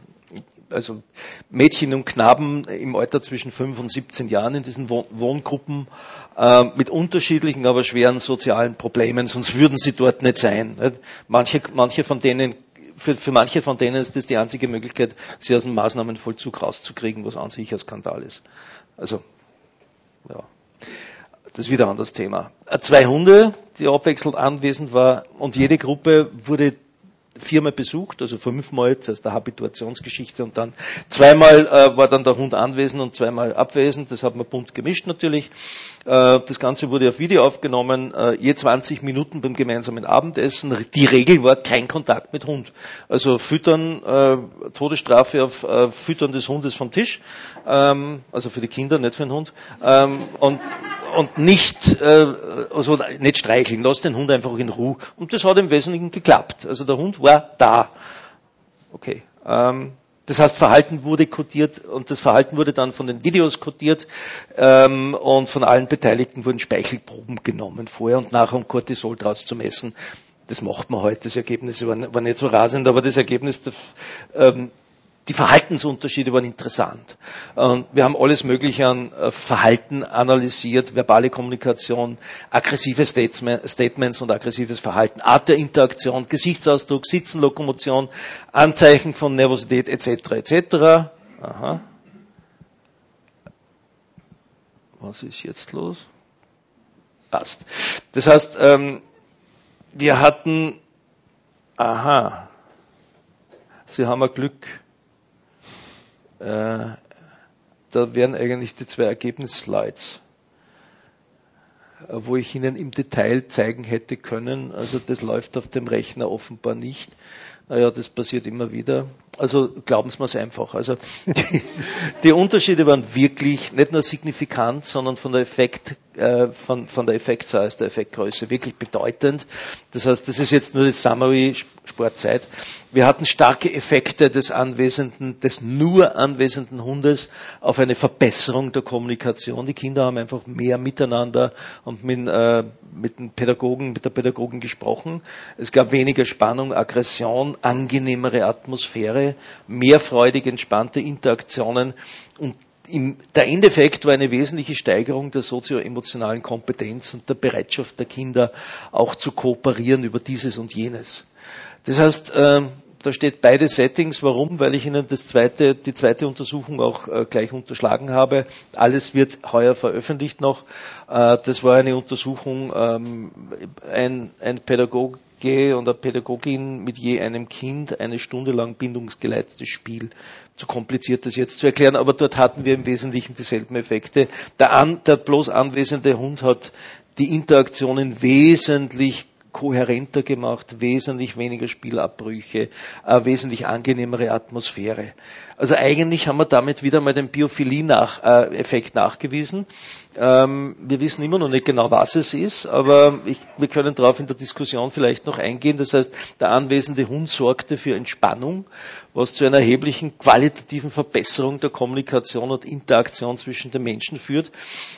also Mädchen und Knaben im Alter zwischen fünf und siebzehn Jahren in diesen Wohngruppen äh, mit unterschiedlichen, aber schweren sozialen Problemen, sonst würden sie dort nicht sein. Nicht? Manche, manche von denen, für, für manche von denen ist das die einzige Möglichkeit, sie aus dem Maßnahmenvollzug rauszukriegen, was an sich ein Skandal ist. Also, ja. Das ist wieder ein anderes Thema. Zwei Hunde, die abwechselnd anwesend waren, und jede Gruppe wurde viermal besucht, also fünfmal, das heißt der Habituationsgeschichte, und dann zweimal äh, war dann der Hund anwesend und zweimal abwesend, das hat man bunt gemischt natürlich. Äh, das Ganze wurde auf Video aufgenommen, äh, je zwanzig Minuten beim gemeinsamen Abendessen. Die Regel war kein Kontakt mit Hund. Also Füttern, äh, Todesstrafe auf äh, Füttern des Hundes vom Tisch, ähm, also für die Kinder, nicht für den Hund, ähm, und und nicht, äh, also nicht streicheln, lass den Hund einfach in Ruhe. Und das hat im Wesentlichen geklappt. Also der Hund war da. Okay. Ähm, das heißt, Verhalten wurde kodiert und das Verhalten wurde dann von den Videos kodiert ähm, und von allen Beteiligten wurden Speichelproben genommen, vorher und nachher, um Cortisol draus zu messen. Das macht man heute. Das Ergebnis war, war nicht so rasend, aber das Ergebnis der, ähm, die Verhaltensunterschiede waren interessant. Wir haben alles Mögliche an Verhalten analysiert, verbale Kommunikation, aggressive Statements und aggressives Verhalten, Art der Interaktion, Gesichtsausdruck, Sitzen, Lokomotion, Anzeichen von Nervosität et cetera et cetera. Aha. Was ist jetzt los? Passt. Das heißt, wir hatten, aha, Sie haben ein Glück. Äh, da wären eigentlich die zwei Ergebnisslides, äh, wo ich Ihnen im Detail zeigen hätte können. Also das läuft auf dem Rechner offenbar nicht. Naja, das passiert immer wieder. Also glauben Sie mir es einfach. Also die, die Unterschiede waren wirklich nicht nur signifikant, sondern von der Effekt, äh, von, von der Effekt-Size, der Effektgröße wirklich bedeutend. Das heißt, das ist jetzt nur das Summary, Sportzeit. Wir hatten starke Effekte des anwesenden, des nur anwesenden Hundes auf eine Verbesserung der Kommunikation. Die Kinder haben einfach mehr miteinander und mit, äh, mit den Pädagogen, mit der Pädagogin gesprochen. Es gab weniger Spannung, Aggression, angenehmere Atmosphäre, mehr freudig entspannte Interaktionen, und im, der Endeffekt war eine wesentliche Steigerung der sozioemotionalen Kompetenz und der Bereitschaft der Kinder auch zu kooperieren über dieses und jenes. Das heißt, äh, da steht beide Settings. Warum? Weil ich Ihnen das zweite, die zweite Untersuchung auch äh, gleich unterschlagen habe. Alles wird heuer veröffentlicht noch. Äh, das war eine Untersuchung, ähm, ein, ein Pädagoge und eine Pädagogin mit je einem Kind, eine Stunde lang bindungsgeleitetes Spiel. Zu kompliziert, das jetzt zu erklären, aber dort hatten wir im Wesentlichen dieselben Effekte. Der, an, der bloß anwesende Hund hat die Interaktionen wesentlich kohärenter gemacht, wesentlich weniger Spielabbrüche, äh, wesentlich angenehmere Atmosphäre. Also eigentlich haben wir damit wieder mal den Biophilie-Effekt nach, äh, nachgewiesen. Ähm, wir wissen immer noch nicht genau, was es ist, aber ich, wir können darauf in der Diskussion vielleicht noch eingehen. Das heißt, der anwesende Hund sorgte für Entspannung, was zu einer erheblichen qualitativen Verbesserung der Kommunikation und Interaktion zwischen den Menschen führt.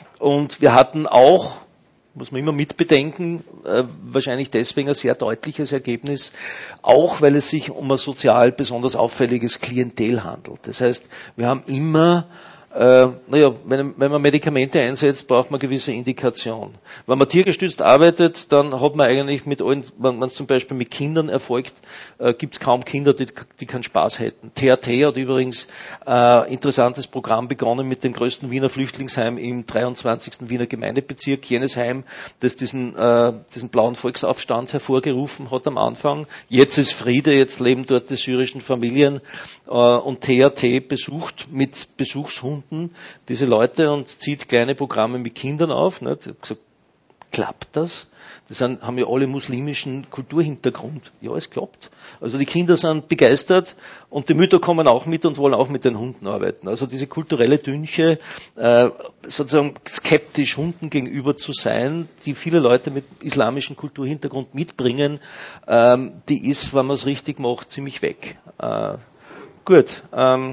Und wir hatten auch, muss man immer mitbedenken, äh, wahrscheinlich deswegen ein sehr deutliches Ergebnis, auch weil es sich um ein sozial besonders auffälliges Klientel handelt. Das heißt, wir haben immer, äh, naja, wenn, wenn man Medikamente einsetzt, braucht man gewisse Indikation. Wenn man tiergestützt arbeitet, dann hat man eigentlich mit allen, wenn man es zum Beispiel mit Kindern erfolgt, äh, gibt es kaum Kinder, die, die keinen Spaß hätten. T H T hat übrigens äh, interessantes Programm begonnen mit dem größten Wiener Flüchtlingsheim im dreiundzwanzigsten Wiener Gemeindebezirk, jenes Heim, das diesen, äh, diesen blauen Volksaufstand hervorgerufen hat am Anfang. Jetzt ist Friede, jetzt leben dort die syrischen Familien, äh, und T H T besucht mit Besuchshunden diese Leute und zieht kleine Programme mit Kindern auf. Nicht? Ich habe gesagt, Klappt das? Das sind, haben ja alle muslimischen Kulturhintergrund. Ja, es klappt. Also die Kinder sind begeistert und die Mütter kommen auch mit und wollen auch mit den Hunden arbeiten. Also diese kulturelle Dünche, äh, sozusagen skeptisch Hunden gegenüber zu sein, die viele Leute mit islamischem Kulturhintergrund mitbringen, ähm, die ist, wenn man es richtig macht, ziemlich weg. Äh, gut. Ähm,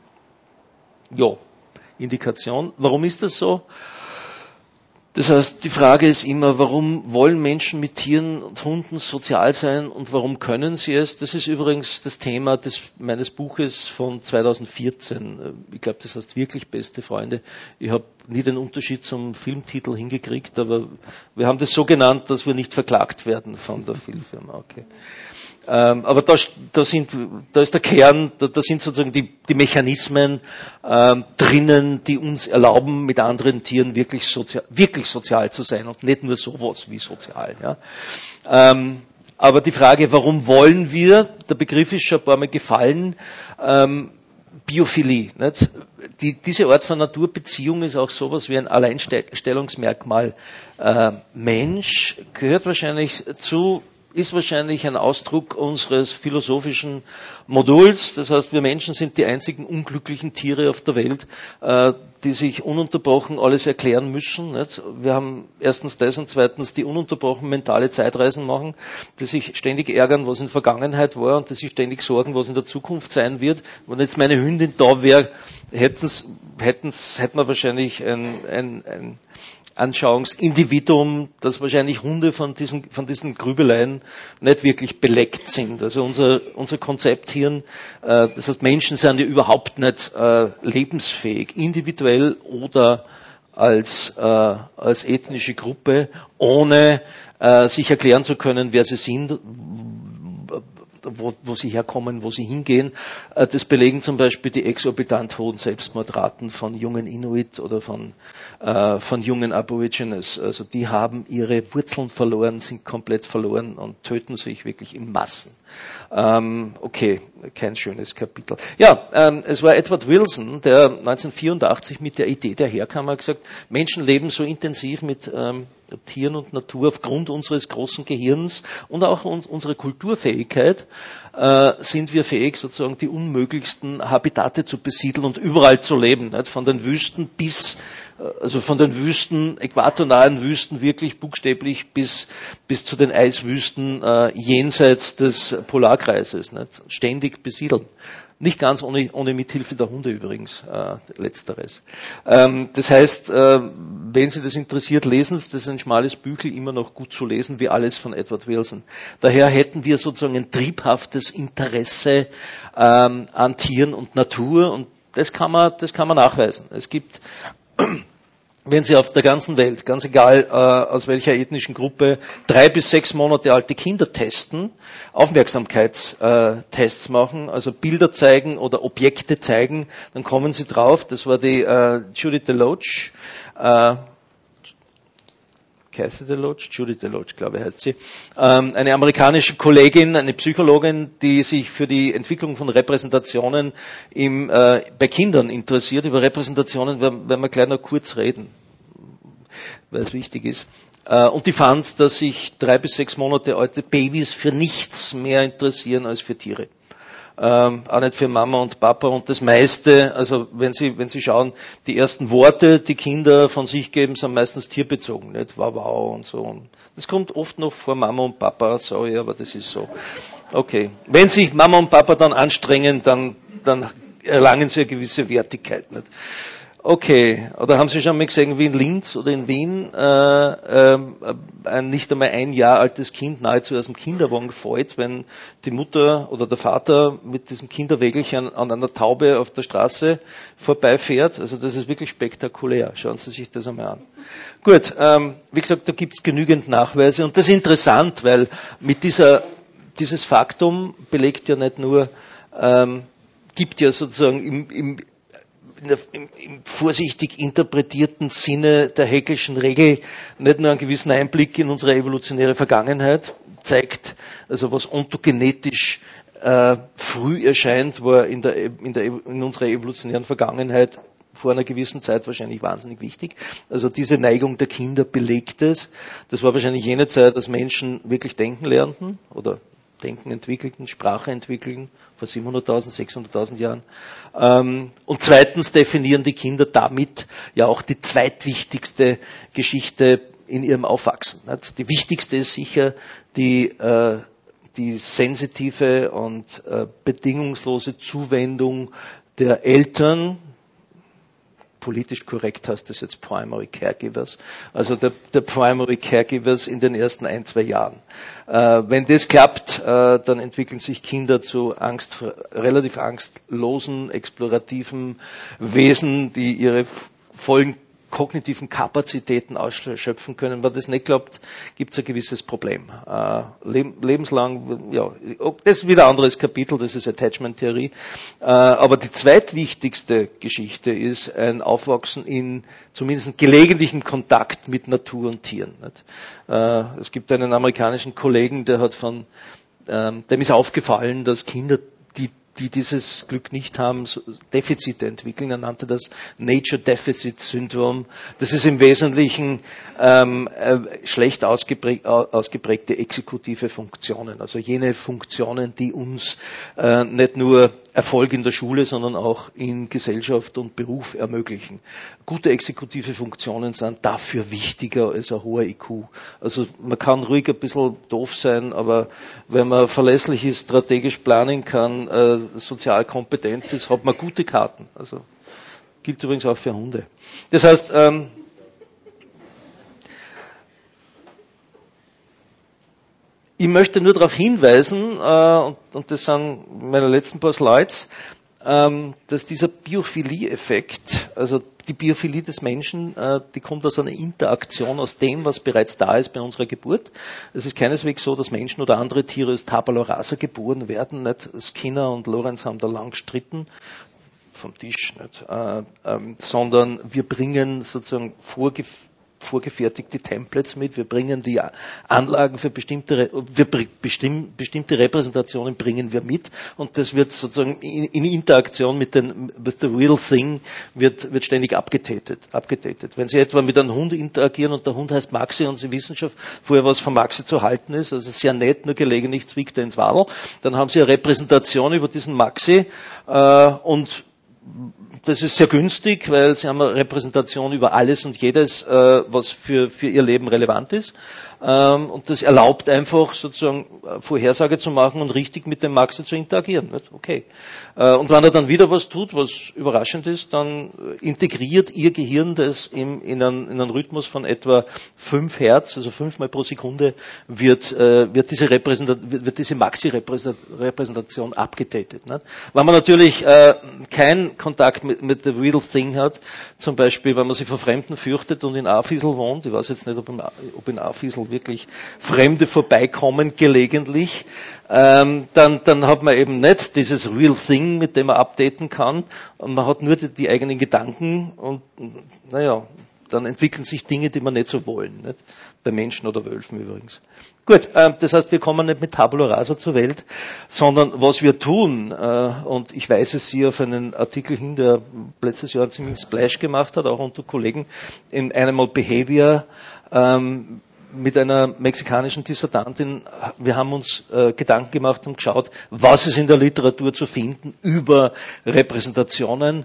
ja, Indikation. Warum ist das so? Das heißt, die Frage ist immer, warum wollen Menschen mit Tieren und Hunden sozial sein und warum können sie es? Das ist übrigens das Thema des, meines Buches von zweitausendvierzehn. Ich glaube, das heißt wirklich beste Freunde. Ich habe nie den Unterschied zum Filmtitel hingekriegt, aber wir haben das so genannt, dass wir nicht verklagt werden von der Filmfirma. Okay. Ähm, aber da, da, sind, da ist der Kern, da, da sind sozusagen die, die Mechanismen ähm, drinnen, die uns erlauben, mit anderen Tieren wirklich sozial, wirklich sozial zu sein und nicht nur sowas wie sozial. Ja. Ähm, aber die Frage, warum wollen wir, der Begriff ist schon ein paar Mal gefallen, ähm, Biophilie. Nicht? Die, diese Art von Naturbeziehung ist auch sowas wie ein Alleinstellungsmerkmal. Äh, Mensch gehört wahrscheinlich zu ist wahrscheinlich ein Ausdruck unseres philosophischen Moduls. Das heißt, wir Menschen sind die einzigen unglücklichen Tiere auf der Welt, äh, die sich ununterbrochen alles erklären müssen. Nicht? Wir haben erstens das und zweitens die ununterbrochen mentale Zeitreisen machen, die sich ständig ärgern, was in der Vergangenheit war und die sich ständig sorgen, was in der Zukunft sein wird. Wenn jetzt meine Hündin da wäre, hätten's, hätten's, hätten wir wahrscheinlich ein, ein, ein Anschauungsindividuum, dass wahrscheinlich Hunde von diesen, von diesen Grübeleien nicht wirklich beleckt sind. Also unser, unser Konzepthirn, äh, das heißt Menschen sind ja überhaupt nicht äh, lebensfähig, individuell oder als, äh, als ethnische Gruppe, ohne äh, sich erklären zu können, wer sie sind, Wo, wo sie herkommen, wo sie hingehen. Das belegen zum Beispiel die exorbitant hohen Selbstmordraten von jungen Inuit oder von, äh, von jungen Aborigines. Also die haben ihre Wurzeln verloren, sind komplett verloren und töten sich wirklich in Massen. Ähm, okay, kein schönes Kapitel. Ja, ähm, es war Edward Wilson, der neunzehnhundertvierundachtzig mit der Idee daherkam, hat gesagt, Menschen leben so intensiv mit ähm, Tieren und Natur aufgrund unseres großen Gehirns und auch uns, unserer Kulturfähigkeit äh, sind wir fähig, sozusagen die unmöglichsten Habitate zu besiedeln und überall zu leben. Nicht? Von den Wüsten bis, also von den Wüsten, äquatornahen Wüsten wirklich buchstäblich bis, bis zu den Eiswüsten äh, jenseits des Polarkreises. Nicht? Ständig besiedeln. Nicht ganz ohne, ohne Mithilfe der Hunde übrigens, äh, letzteres. Ähm, das heißt, äh, wenn Sie das interessiert, lesen Sie, das ist ein schmales Büchel, immer noch gut zu lesen, wie alles von Edward Wilson. Daher hätten wir sozusagen ein triebhaftes Interesse ähm, an Tieren und Natur und das kann man, das kann man nachweisen. Es gibt wenn Sie auf der ganzen Welt, ganz egal äh, aus welcher ethnischen Gruppe, drei bis sechs Monate alte Kinder testen, Aufmerksamkeitstests äh, machen, also Bilder zeigen oder Objekte zeigen, dann kommen Sie drauf. Das war die äh, Judith DeLoach, äh, Kathy DeLoach, Judith DeLoach, glaube ich, heißt sie, ähm, eine amerikanische Kollegin, eine Psychologin, die sich für die Entwicklung von Repräsentationen im, äh, bei Kindern interessiert. Über Repräsentationen werden, werden wir gleich noch kurz reden, weil es wichtig ist. Äh, und die fand, dass sich drei bis sechs Monate alte Babys für nichts mehr interessieren als für Tiere. Ähm, auch nicht für Mama und Papa und das meiste, also wenn Sie, wenn Sie schauen, die ersten Worte, die Kinder von sich geben, sind meistens tierbezogen, nicht wow, wow und so. Und das kommt oft noch vor Mama und Papa, sorry, aber das ist so. Okay. Wenn sich Mama und Papa dann anstrengen, dann, dann erlangen sie eine gewisse Wertigkeit, nicht? Okay, oder haben Sie schon mal gesehen, wie in Linz oder in Wien äh, äh, ein nicht einmal ein Jahr altes Kind nahezu aus dem Kinderwagen fällt, wenn die Mutter oder der Vater mit diesem Kinderwägelchen an einer Taube auf der Straße vorbeifährt? Also das ist wirklich spektakulär. Schauen Sie sich das einmal an. Gut, ähm, wie gesagt, da gibt es genügend Nachweise und das ist interessant, weil mit dieser dieses Faktum belegt ja nicht nur, ähm, gibt ja sozusagen im, im Im, im vorsichtig interpretierten Sinne der Haeckelschen Regel nicht nur einen gewissen Einblick in unsere evolutionäre Vergangenheit, zeigt, also was ontogenetisch äh, früh erscheint, war in, der, in, der, in unserer evolutionären Vergangenheit vor einer gewissen Zeit wahrscheinlich wahnsinnig wichtig. Also diese Neigung der Kinder belegt es. Das war wahrscheinlich jene Zeit, als Menschen wirklich denken lernten oder Denken entwickelten, Sprache entwickelten, vor siebenhunderttausend, sechshunderttausend Jahren. Und zweitens definieren die Kinder damit ja auch die zweitwichtigste Geschichte in ihrem Aufwachsen. Die wichtigste ist sicher die, die sensitive und bedingungslose Zuwendung der Eltern. Politisch korrekt heißt das jetzt Primary Caregivers, also der, der Primary Caregivers in den ersten ein, zwei Jahren. Äh, wenn das klappt, äh, dann entwickeln sich Kinder zu Angst, relativ angstlosen, explorativen Wesen, die ihre vollen kognitiven Kapazitäten ausschöpfen können. Wenn das nicht klappt, gibt es ein gewisses Problem. Äh, lebenslang, ja, das ist wieder ein anderes Kapitel, das ist Attachment-Theorie. Äh, aber die zweitwichtigste Geschichte ist ein Aufwachsen in zumindest gelegentlichen Kontakt mit Natur und Tieren. Nicht? Äh, es gibt einen amerikanischen Kollegen, der hat von, äh, dem ist aufgefallen, dass Kinder, die die dieses Glück nicht haben, Defizite entwickeln. Er nannte das Nature Deficit Syndrome. Das ist im Wesentlichen ähm, äh, schlecht ausgepräg, ausgeprägte exekutive Funktionen, also jene Funktionen, die uns äh, nicht nur Erfolg in der Schule, sondern auch in Gesellschaft und Beruf ermöglichen. Gute exekutive Funktionen sind dafür wichtiger als ein hoher I Q. Also man kann ruhig ein bisschen doof sein, aber wenn man verlässliches strategisch planen kann, äh, sozial kompetent ist, hat man gute Karten. Also gilt übrigens auch für Hunde. Das heißt, ähm, ich möchte nur darauf hinweisen, äh, und, und das sind meine letzten paar Slides, ähm, dass dieser Biophilie-Effekt, also die Biophilie des Menschen, äh, die kommt aus einer Interaktion aus dem, was bereits da ist bei unserer Geburt. Es ist keineswegs so, dass Menschen oder andere Tiere als Tabula rasa geboren werden. Nicht? Skinner und Lorenz haben da lang gestritten vom Tisch, nicht? Äh, ähm, sondern wir bringen sozusagen vorge vorgefertigte Templates mit, wir bringen die Anlagen für bestimmte, wir bestimm, bestimmte Repräsentationen bringen wir mit und das wird sozusagen in, in Interaktion mit den, with the real thing wird, wird ständig abgedatet, abgedatet. Wenn Sie etwa mit einem Hund interagieren und der Hund heißt Maxi und Sie wissen schon vorher, was von Maxi zu halten ist, also sehr nett, nur gelegentlich zwickt er ins Wadl, dann haben Sie eine Repräsentation über diesen Maxi äh, und das ist sehr günstig, weil Sie haben eine Repräsentation über alles und jedes, äh, was für, für Ihr Leben relevant ist. Ähm, und das erlaubt einfach sozusagen Vorhersage zu machen und richtig mit dem Maxi zu interagieren. Nicht? Okay. Äh, und wenn er dann wieder was tut, was überraschend ist, dann integriert Ihr Gehirn das in, in, einen, in einen Rhythmus von etwa fünf Hertz, also fünfmal pro Sekunde wird, äh, wird diese, Repräsentation, wird, wird diese Maxi-Repräsentation abgedatet. Nicht? Wenn man natürlich äh, keinen Kontakt mit, mit the real thing hat, zum Beispiel, wenn man sich vor Fremden fürchtet und in Afiesel wohnt, ich weiß jetzt nicht, ob in, ob in Afiesel wirklich Fremde vorbeikommen gelegentlich, ähm, dann, dann hat man eben nicht dieses real thing, mit dem man updaten kann, und man hat nur die, die eigenen Gedanken und, naja, dann entwickeln sich Dinge, die man nicht so wollen, nicht? Bei Menschen oder Wölfen übrigens. Gut, äh, das heißt, wir kommen nicht mit Tabula rasa zur Welt, sondern was wir tun, äh, und ich weise Sie auf einen Artikel hin, der letztes Jahr einen ziemlichen Splash gemacht hat, auch unter Kollegen, in Animal Behavior, ähm, mit einer mexikanischen Dissertantin. Wir haben uns äh, Gedanken gemacht und geschaut, was ist in der Literatur zu finden über Repräsentationen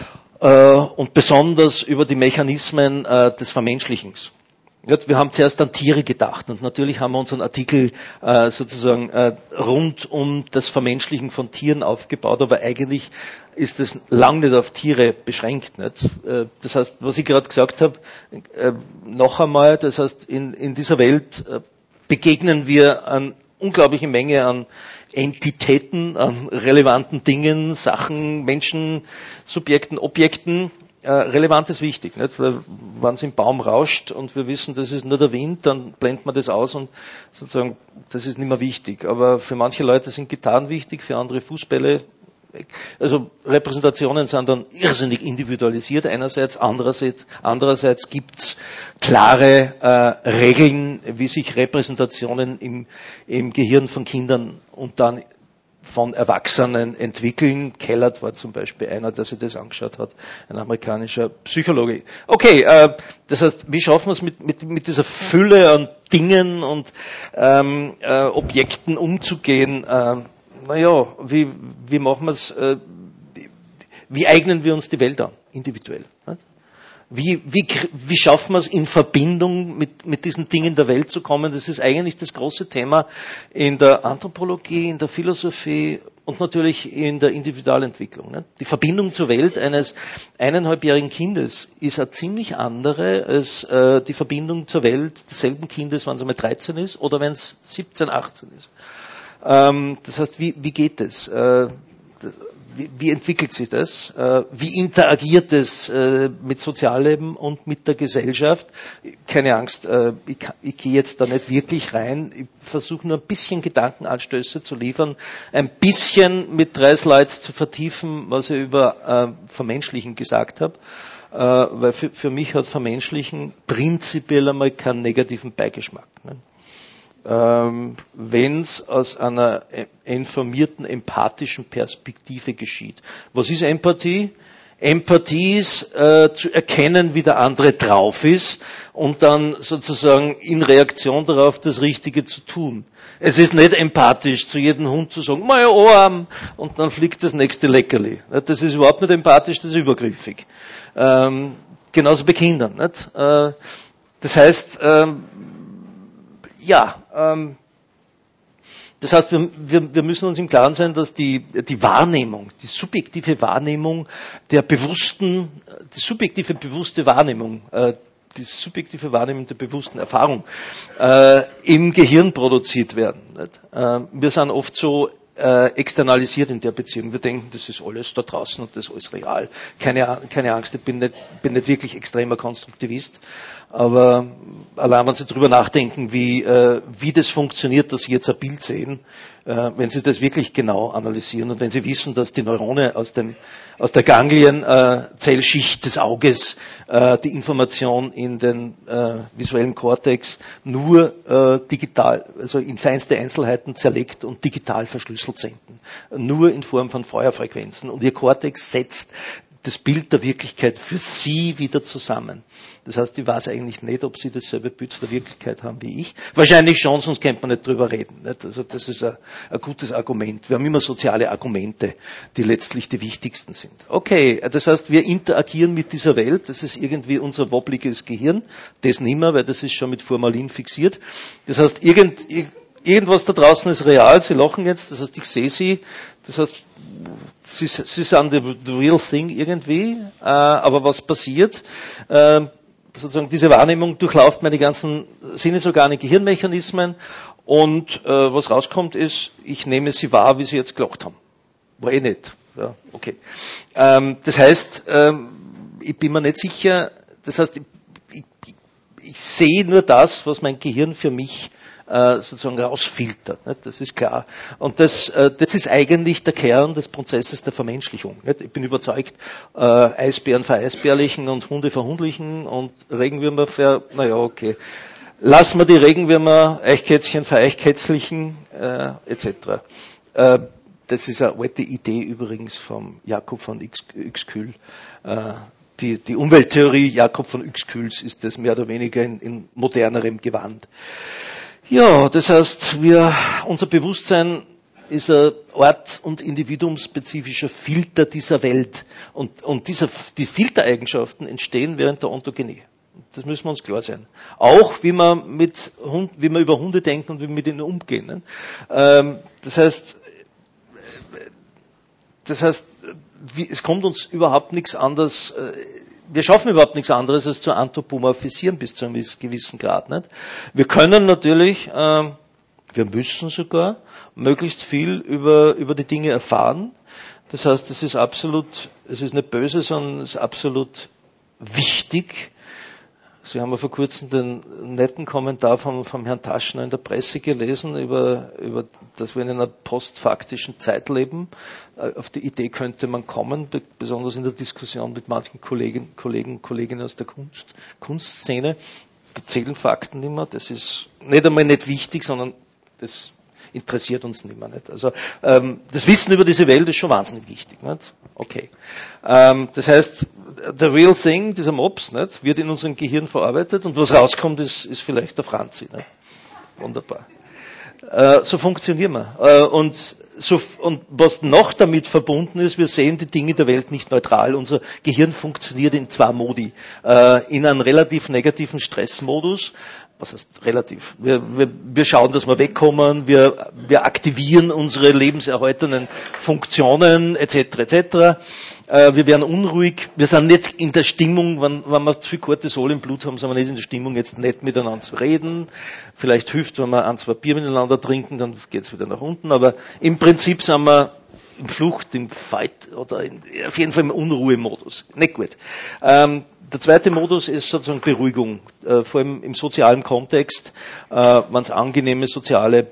äh, und besonders über die Mechanismen äh, des Vermenschlichens. Ja, wir haben zuerst an Tiere gedacht und natürlich haben wir unseren Artikel äh, sozusagen äh, rund um das Vermenschlichen von Tieren aufgebaut, aber eigentlich ist es lang nicht auf Tiere beschränkt. Nicht? Äh, das heißt, was ich gerade gesagt habe, äh, noch einmal, das heißt, in, in dieser Welt äh, begegnen wir an unglaubliche Menge an Entitäten, an relevanten Dingen, Sachen, Menschen, Subjekten, Objekten. Äh, relevant ist wichtig, nicht? Weil, wenn es im Baum rauscht und wir wissen, das ist nur der Wind, dann blendet man das aus und sozusagen, das ist nicht mehr wichtig. Aber für manche Leute sind Gitarren wichtig, für andere Fußbälle. Also Repräsentationen sind dann irrsinnig individualisiert einerseits, andererseits, andererseits gibt's klare äh, Regeln, wie sich Repräsentationen im, im Gehirn von Kindern und dann von Erwachsenen entwickeln. Kellert war zum Beispiel einer, der sich das angeschaut hat, ein amerikanischer Psychologe. Okay, äh, das heißt, wie schaffen wir es mit, mit, mit dieser Fülle an Dingen und ähm, äh, Objekten umzugehen? Äh, naja, wie, wie machen wir es? Äh, wie, wie eignen wir uns die Welt an, individuell? Nicht? Wie, wie, wie schaffen wir es, in Verbindung mit, mit diesen Dingen der Welt zu kommen? Das ist eigentlich das große Thema in der Anthropologie, in der Philosophie und natürlich in der Individualentwicklung. Ne? Die Verbindung zur Welt eines eineinhalbjährigen Kindes ist eine ziemlich andere als äh, die Verbindung zur Welt desselben Kindes, wenn es einmal dreizehn ist oder wenn es siebzehn, achtzehn ist. Ähm, das heißt, wie, wie geht es? Äh, Wie, wie entwickelt sich das? Wie interagiert es mit Sozialleben und mit der Gesellschaft? Keine Angst, ich, ich gehe jetzt da nicht wirklich rein. Ich versuche nur ein bisschen Gedankenanstöße zu liefern, ein bisschen mit drei Slides zu vertiefen, was ich über Vermenschlichen gesagt habe. Weil für, für mich hat Vermenschlichen prinzipiell einmal keinen negativen Beigeschmack. Ne? Ähm, wenn es aus einer informierten, empathischen Perspektive geschieht. Was ist Empathie? Empathie ist äh, zu erkennen, wie der andere drauf ist und dann sozusagen in Reaktion darauf das Richtige zu tun. Es ist nicht empathisch, zu jedem Hund zu sagen, mein Arm, und dann fliegt das nächste Leckerli. Das ist überhaupt nicht empathisch, das ist übergriffig. Ähm, genauso bei Kindern. Nicht? Äh, das heißt, ähm, ja, ähm, das heißt, wir, wir, wir müssen uns im Klaren sein, dass die, die Wahrnehmung, die subjektive Wahrnehmung der bewussten, die subjektive bewusste Wahrnehmung, äh, die subjektive Wahrnehmung der bewussten Erfahrung äh, im Gehirn produziert werden. Nicht? Äh, wir sind oft so äh, externalisiert in der Beziehung. Wir denken, das ist alles da draußen und das ist alles real. Keine, keine Angst, ich bin nicht, bin nicht wirklich extremer Konstruktivist. Aber allein, wenn Sie darüber nachdenken, wie, äh, wie das funktioniert, dass Sie jetzt ein Bild sehen, äh, wenn Sie das wirklich genau analysieren und wenn Sie wissen, dass die Neurone aus, dem, aus der Ganglienzellschicht äh, des Auges äh, die Information in den äh, visuellen Kortex nur äh, digital, also in feinste Einzelheiten zerlegt und digital verschlüsselt senden. Nur in Form von Feuerfrequenzen. Und Ihr Kortex setzt das Bild der Wirklichkeit für Sie wieder zusammen. Das heißt, ich weiß eigentlich nicht, ob Sie dasselbe Bild der Wirklichkeit haben wie ich. Wahrscheinlich schon, sonst könnte man nicht drüber reden. Nicht? Also das ist ein, ein gutes Argument. Wir haben immer soziale Argumente, die letztlich die wichtigsten sind. Okay, das heißt, wir interagieren mit dieser Welt. Das ist irgendwie unser wobbliges Gehirn. Das nicht mehr, weil das ist schon mit Formalin fixiert. Das heißt, irgend, irgendwas da draußen ist real. Sie lachen jetzt. Das heißt, ich sehe Sie. Das heißt, Sie, Sie sind the, the real thing irgendwie. Äh, aber was passiert? Äh, sozusagen diese Wahrnehmung durchlauft meine ganzen sinnesorgane Gehirnmechanismen und äh, was rauskommt ist, ich nehme sie wahr, wie sie jetzt gelacht haben. War eh nicht. Ja, okay. Ähm, das heißt, ähm, ich bin mir nicht sicher, das heißt, ich, ich, ich sehe nur das, was mein Gehirn für mich äh, sozusagen rausfiltert. Nicht? Das ist klar. Und das, äh, das ist eigentlich der Kern des Prozesses der Vermenschlichung. Nicht? Ich bin überzeugt, äh, Eisbären vereisbärlichen und Hunde verhundlichen und Regenwürmer ver... Naja, okay. Lassen wir die Regenwürmer, Eichkätzchen vereichkätzlichen, äh, et cetera. Äh, das ist eine alte Idee übrigens vom Jakob von Uexküll. Äh, die, die Umwelttheorie Jakob von Uexkülls ist das mehr oder weniger in, in modernerem Gewand. Ja, das heißt, wir, unser Bewusstsein ist ein ort- und individuumspezifischer Filter dieser Welt. Und, und dieser, die Filtereigenschaften entstehen während der Ontogenie. Das müssen wir uns klar sein. Auch wie wir, mit Hund, wie wir über Hunde denken und wie wir mit ihnen umgehen. Ne? Ähm, das heißt, das heißt, wie, es kommt uns überhaupt nichts anderes, äh, wir schaffen überhaupt nichts anderes, als zu anthropomorphisieren bis zu einem gewissen Grad. Nicht? Wir können natürlich, äh, wir müssen sogar, möglichst viel über, über die Dinge erfahren. Das heißt, es ist absolut, es ist nicht böse, sondern es ist absolut wichtig. Sie haben ja vor kurzem den netten Kommentar vom, vom Herrn Taschner in der Presse gelesen, über, über, dass wir in einer postfaktischen Zeit leben. Auf die Idee könnte man kommen, besonders in der Diskussion mit manchen Kollegen, Kollegen, Kolleginnen aus der Kunst, Kunstszene. Da zählen Fakten nicht mehr. Das ist nicht einmal nicht wichtig, sondern das interessiert uns nicht mehr. Nicht? Also ähm, das Wissen über diese Welt ist schon wahnsinnig wichtig. Nicht? Okay. Ähm, das heißt, the real thing, dieser Mops, nicht, wird in unserem Gehirn verarbeitet und was rauskommt, ist, ist vielleicht der Franzi. Nicht? Wunderbar. Äh, so funktionieren wir. Äh, und, so, und was noch damit verbunden ist, wir sehen die Dinge der Welt nicht neutral. Unser Gehirn funktioniert in zwei Modi. Äh, in einem relativ negativen Stressmodus. Was heißt relativ? Wir, wir, wir schauen, dass wir wegkommen, wir, wir aktivieren unsere lebenserhaltenden Funktionen et cetera et cetera. Äh, wir werden unruhig, wir sind nicht in der Stimmung, wenn, wenn wir zu viel Cortisol im Blut haben, sind wir nicht in der Stimmung, jetzt nicht miteinander zu reden. Vielleicht hilft, wenn wir ein, zwei Bier miteinander trinken, dann geht's wieder nach unten. Aber im Prinzip sind wir im Flucht, im Fight oder in, auf jeden Fall im Unruhemodus. Nicht gut. Ähm, Der zweite Modus ist sozusagen Beruhigung, äh, vor allem im sozialen Kontext, äh, wenn es angenehme soziale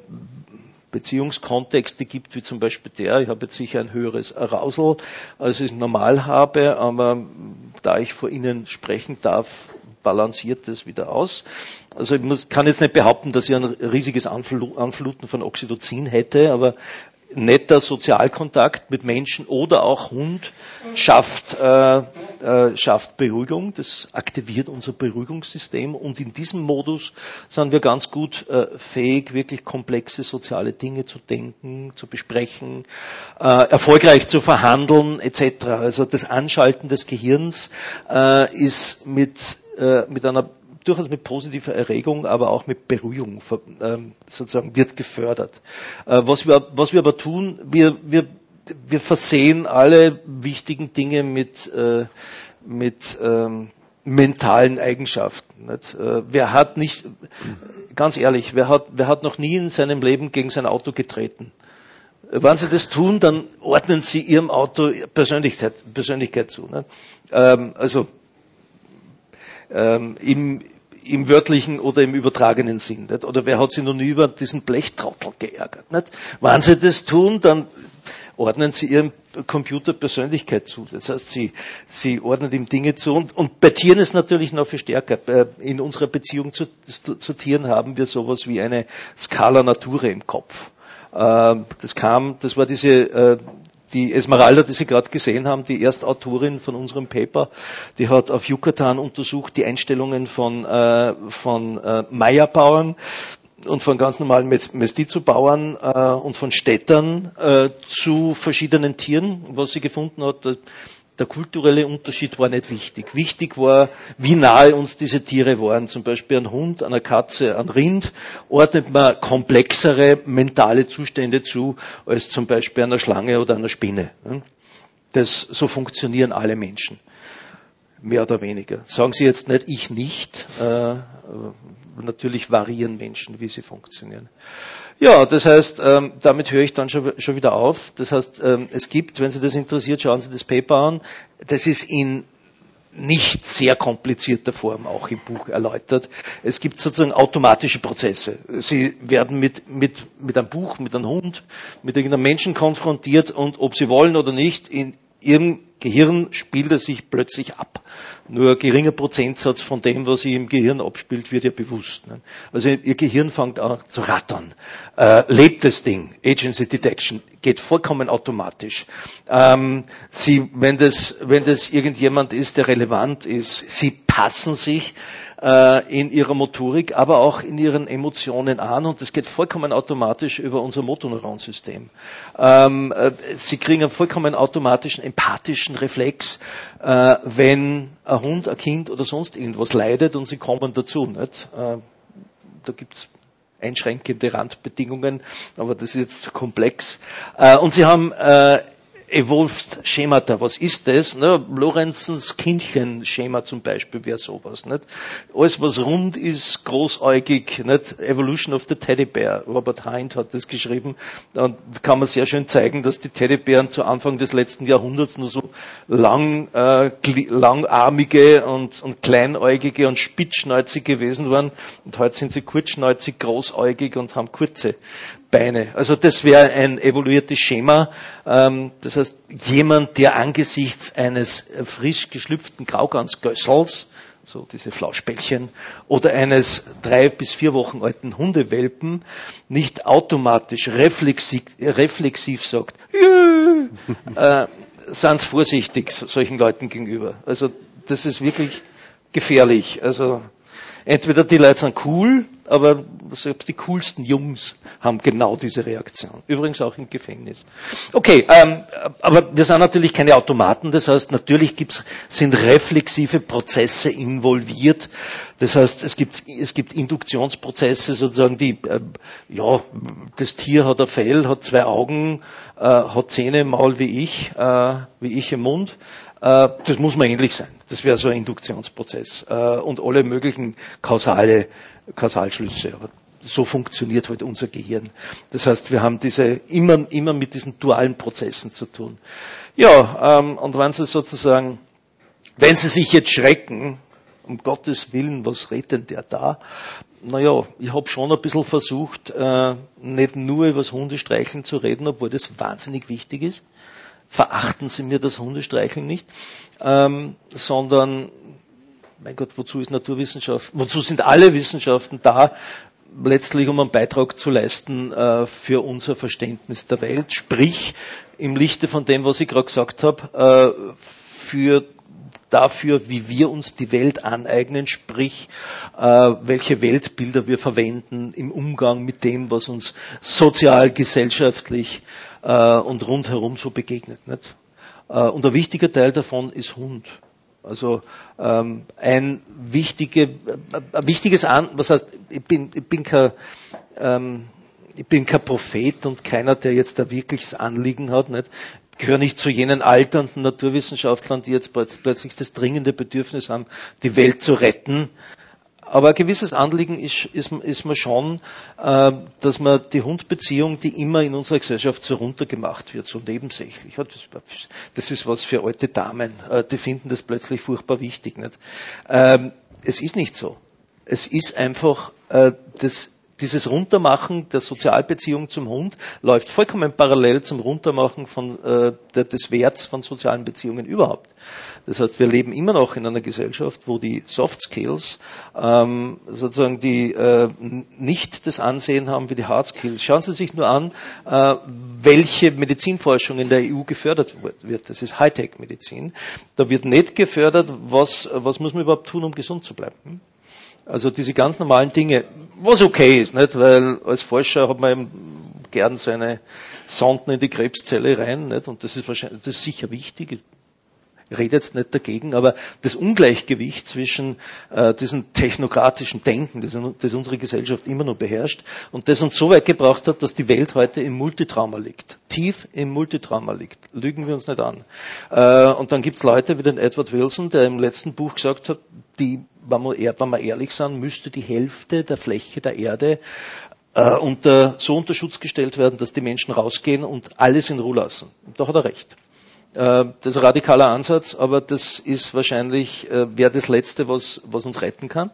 Beziehungskontexte gibt, wie zum Beispiel der, ich habe jetzt sicher ein höheres Arousal, als ich normal habe, aber da ich vor Ihnen sprechen darf, balanciert das wieder aus. Also ich muss, kann jetzt nicht behaupten, dass ich ein riesiges Anfluten von Oxytocin hätte, aber netter Sozialkontakt mit Menschen oder auch Hund schafft, äh, äh, schafft Beruhigung. Das aktiviert unser Beruhigungssystem und in diesem Modus sind wir ganz gut äh, fähig, wirklich komplexe soziale Dinge zu denken, zu besprechen, äh, erfolgreich zu verhandeln et cetera. Also das Anschalten des Gehirns äh, ist mit, äh, mit einer durchaus mit positiver Erregung, aber auch mit Beruhigung ähm, sozusagen wird gefördert. Äh, was wir, was wir aber tun, wir, wir, wir versehen alle wichtigen Dinge mit, äh, mit ähm, mentalen Eigenschaften. Nicht? Äh, wer hat nicht, ganz ehrlich, wer hat, wer hat noch nie in seinem Leben gegen sein Auto getreten? Wenn Sie das tun, dann ordnen Sie Ihrem Auto Persönlichkeit, Persönlichkeit zu. Nicht? Ähm, also Ähm, im, im wörtlichen oder im übertragenen Sinn. Nicht? Oder wer hat sich noch nie über diesen Blechtrottel geärgert? Nicht? Wenn Sie das tun, dann ordnen Sie Ihrem Computer Persönlichkeit zu. Das heißt, Sie, Sie ordnen ihm Dinge zu. Und, und bei Tieren ist natürlich noch viel stärker. In unserer Beziehung zu, zu, zu Tieren haben wir sowas wie eine Scala Natura im Kopf. Das kam, das war diese Die Esmeralda, die Sie gerade gesehen haben, die Erstautorin von unserem Paper, die hat auf Yucatan untersucht die Einstellungen von, äh, von äh, Maya-Bauern und von ganz normalen Mestizo-Bauern äh, und von Städtern äh, zu verschiedenen Tieren. Was sie gefunden hat, der kulturelle Unterschied war nicht wichtig. Wichtig war, wie nahe uns diese Tiere waren. Zum Beispiel ein Hund, einer Katze, ein Rind ordnet man komplexere mentale Zustände zu, als zum Beispiel einer Schlange oder einer Spinne. Das, so funktionieren alle Menschen. Mehr oder weniger. Sagen Sie jetzt nicht, ich nicht. Äh, natürlich variieren Menschen, wie sie funktionieren. Ja, das heißt, ähm, damit höre ich dann schon, schon wieder auf. Das heißt, ähm, es gibt, wenn Sie das interessiert, schauen Sie das Paper an. Das ist in nicht sehr komplizierter Form auch im Buch erläutert. Es gibt sozusagen automatische Prozesse. Sie werden mit, mit, mit einem Buch, mit einem Hund, mit irgendeinem Menschen konfrontiert und ob Sie wollen oder nicht, in Ihrem Gehirn spielt er sich plötzlich ab. Nur ein geringer Prozentsatz von dem, was sich im Gehirn abspielt, wird ja bewusst. Ne? Also Ihr Gehirn fängt an zu rattern. Äh, lebt das Ding, Agency Detection, geht vollkommen automatisch. Ähm, Sie, wenn das, wenn das irgendjemand ist, der relevant ist, Sie passen sich in ihrer Motorik, aber auch in ihren Emotionen an und das geht vollkommen automatisch über unser Motoneuronsystem. Ähm, sie kriegen einen vollkommen automatischen, empathischen Reflex, äh, wenn ein Hund, ein Kind oder sonst irgendwas leidet und sie kommen dazu. Nicht? Äh, da gibt's einschränkende Randbedingungen, aber das ist jetzt zu komplex. Äh, und sie haben äh, Evolved Schemata, was ist das? Ne? Lorenzens Kindchen-Schema zum Beispiel wäre sowas. Nicht? Alles, was rund ist, großäugig, nicht? Evolution of the Teddy Bear. Robert Hind hat das geschrieben. Da kann man sehr schön zeigen, dass die Teddybären zu Anfang des letzten Jahrhunderts nur so lang, äh, langarmige und, und kleinäugige und spitzschnäuzig gewesen waren. Und heute sind sie kurzschnäuzig, großäugig und haben kurze Beine. Also das wäre ein evoluiertes Schema. Ähm, das heißt, jemand, der angesichts eines frisch geschlüpften Graugansgössels, so diese Flauschbällchen, oder eines drei bis vier Wochen alten Hundewelpen nicht automatisch reflexiv, reflexiv sagt, äh, sind vorsichtig solchen Leuten gegenüber. Also das ist wirklich gefährlich. Also entweder die Leute sind cool, aber selbst die coolsten Jungs haben genau diese Reaktion. Übrigens auch im Gefängnis. Okay, ähm, aber wir sind natürlich keine Automaten. Das heißt, natürlich gibt's, sind reflexive Prozesse involviert. Das heißt, es gibt, es gibt Induktionsprozesse, sozusagen, die, äh, ja, das Tier hat ein Fell, hat zwei Augen, äh, hat Zähne im Maul wie ich, äh, wie ich im Mund. Das muss man ähnlich sein. Das wäre so ein Induktionsprozess und alle möglichen kausale Kausalschlüsse. Aber so funktioniert halt unser Gehirn. Das heißt, wir haben diese immer immer mit diesen dualen Prozessen zu tun. Ja, und wenn Sie sozusagen, wenn Sie sich jetzt schrecken, um Gottes Willen, was redet denn der da? Naja, ich habe schon ein bisschen versucht, nicht nur über das Hundestreicheln zu reden, obwohl das wahnsinnig wichtig ist. Verachten Sie mir das Hundestreicheln nicht, ähm, sondern, mein Gott, wozu ist Naturwissenschaft, wozu sind alle Wissenschaften da, letztlich um einen Beitrag zu leisten äh, für unser Verständnis der Welt, sprich, im Lichte von dem, was ich gerade gesagt habe, äh, für dafür, wie wir uns die Welt aneignen, sprich, äh, welche Weltbilder wir verwenden im Umgang mit dem, was uns sozial, gesellschaftlich äh, und rundherum so begegnet. Nicht? Äh, und ein wichtiger Teil davon ist Hund. Also ähm, ein, wichtige, äh, ein wichtiges An, was heißt, ich bin, ich bin kein ähm, ich bin kein Prophet und keiner, der jetzt da wirkliches Anliegen hat. Nicht? Ich gehöre nicht zu jenen alternden Naturwissenschaftlern, die jetzt plötzlich das dringende Bedürfnis haben, die Welt zu retten. Aber ein gewisses Anliegen ist, ist, ist mir schon, äh, dass man die Hundbeziehung, die immer in unserer Gesellschaft so runtergemacht wird, so nebensächlich. Ja, das, das ist was für alte Damen. Äh, die finden das plötzlich furchtbar wichtig. Nicht? Ähm, es ist nicht so. Es ist einfach äh, das Dieses Runtermachen der Sozialbeziehung zum Hund läuft vollkommen parallel zum Runtermachen von, äh, der, des Werts von sozialen Beziehungen überhaupt. Das heißt, wir leben immer noch in einer Gesellschaft, wo die Soft Skills ähm, sozusagen die äh, nicht das Ansehen haben wie die Hard Skills. Schauen Sie sich nur an, äh, welche Medizinforschung in der E U gefördert wird. Das ist Hightech-Medizin. Da wird nicht gefördert, was, was muss man überhaupt tun, um gesund zu bleiben. Also diese ganz normalen Dinge, was okay ist, nicht? Weil als Forscher hat man eben gern seine Sonden in die Krebszelle rein, nicht? Und das ist wahrscheinlich, das ist sicher wichtig. Ich rede jetzt nicht dagegen, aber das Ungleichgewicht zwischen äh, diesem technokratischen Denken, das, das unsere Gesellschaft immer noch beherrscht und das uns so weit gebracht hat, dass die Welt heute im Multitrauma liegt. Tief im Multitrauma liegt. Lügen wir uns nicht an. Äh, und dann gibt's Leute wie den Edward Wilson, der im letzten Buch gesagt hat, die, wenn wir, wenn wir ehrlich sind, müsste die Hälfte der Fläche der Erde äh, unter, so unter Schutz gestellt werden, dass die Menschen rausgehen und alles in Ruhe lassen. Und da hat er recht. Das ist ein radikaler Ansatz, aber das ist wahrscheinlich, wäre das Letzte, was, was uns retten kann.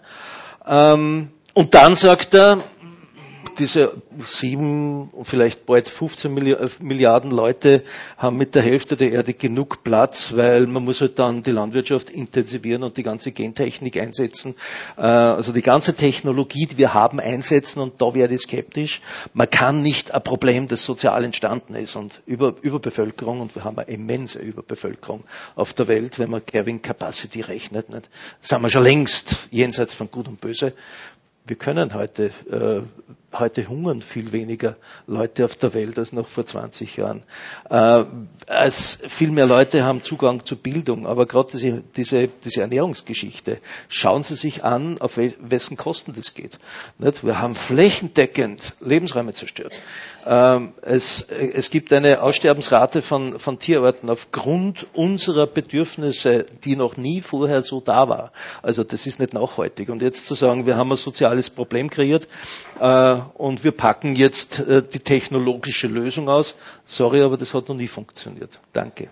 Und dann sagt er, diese sieben, vielleicht bald fünfzehn Milliarden Leute haben mit der Hälfte der Erde genug Platz, weil man muss halt dann die Landwirtschaft intensivieren und die ganze Gentechnik einsetzen. Also die ganze Technologie, die wir haben, einsetzen und da wäre ich skeptisch. Man kann nicht ein Problem, das sozial entstanden ist und über, Überbevölkerung, und wir haben eine immense Überbevölkerung auf der Welt, wenn man Carrying Capacity rechnet, nicht? Sind wir schon längst jenseits von Gut und Böse. Wir können heute, äh, heute hungern viel weniger Leute auf der Welt als noch vor zwanzig Jahren. Äh, als viel mehr Leute haben Zugang zur Bildung, aber gerade diese, diese, diese Ernährungsgeschichte, schauen Sie sich an, auf wessen Kosten das geht. Nicht? Wir haben flächendeckend Lebensräume zerstört. Ähm, es, es gibt eine Aussterbensrate von, von Tierarten aufgrund unserer Bedürfnisse, die noch nie vorher so da war. Also das ist nicht nachhaltig. Und jetzt zu sagen, wir haben ein soziales Problem kreiert äh, und wir packen jetzt äh, die technologische Lösung aus. Sorry, aber das hat noch nie funktioniert. Danke.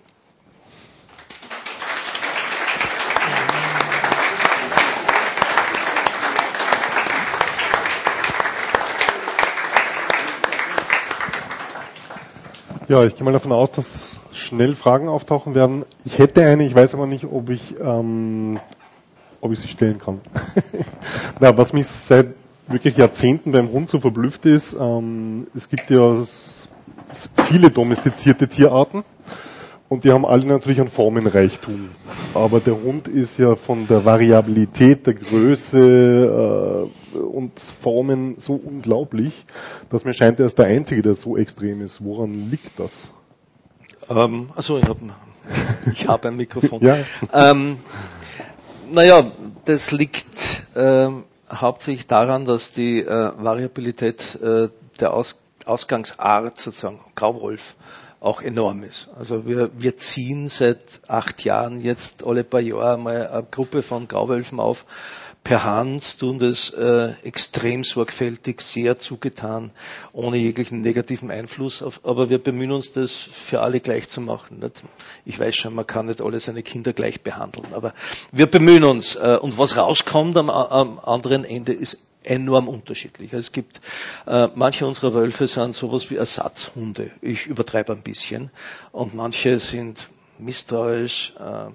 Ja, ich gehe mal davon aus, dass schnell Fragen auftauchen werden. Ich hätte eine, ich weiß aber nicht, ob ich, ähm, ob ich sie stellen kann. Na, was mich seit wirklich Jahrzehnten beim Hund so verblüfft ist, ähm, es gibt ja viele domestizierte Tierarten und die haben alle natürlich einen Formenreichtum. Aber der Hund ist ja von der Variabilität, der Größe äh, und Formen so unglaublich, dass mir scheint, er ist der Einzige, der so extrem ist. Woran liegt das? Ähm, also ich habe ich hab ein Mikrofon. Ja. Ähm, naja, das liegt ähm, hauptsächlich daran, dass die äh, Variabilität äh, der Aus, Ausgangsart, sozusagen Grauwolf, auch enorm ist. Also wir, wir ziehen seit acht Jahren jetzt alle paar Jahre mal eine Gruppe von Grauwölfen auf per Hand, tun das äh, extrem sorgfältig, sehr zugetan, ohne jeglichen negativen Einfluss. Auf, aber wir bemühen uns, das für alle gleich zu machen. Nicht? Ich weiß schon, man kann nicht alle seine Kinder gleich behandeln, aber wir bemühen uns. Äh, und was rauskommt am, am anderen Ende ist enorm unterschiedlich. Es gibt, äh, manche unserer Wölfe sind sowas wie Ersatzhunde. Ich übertreibe ein bisschen. Und manche sind misstrauisch, äh,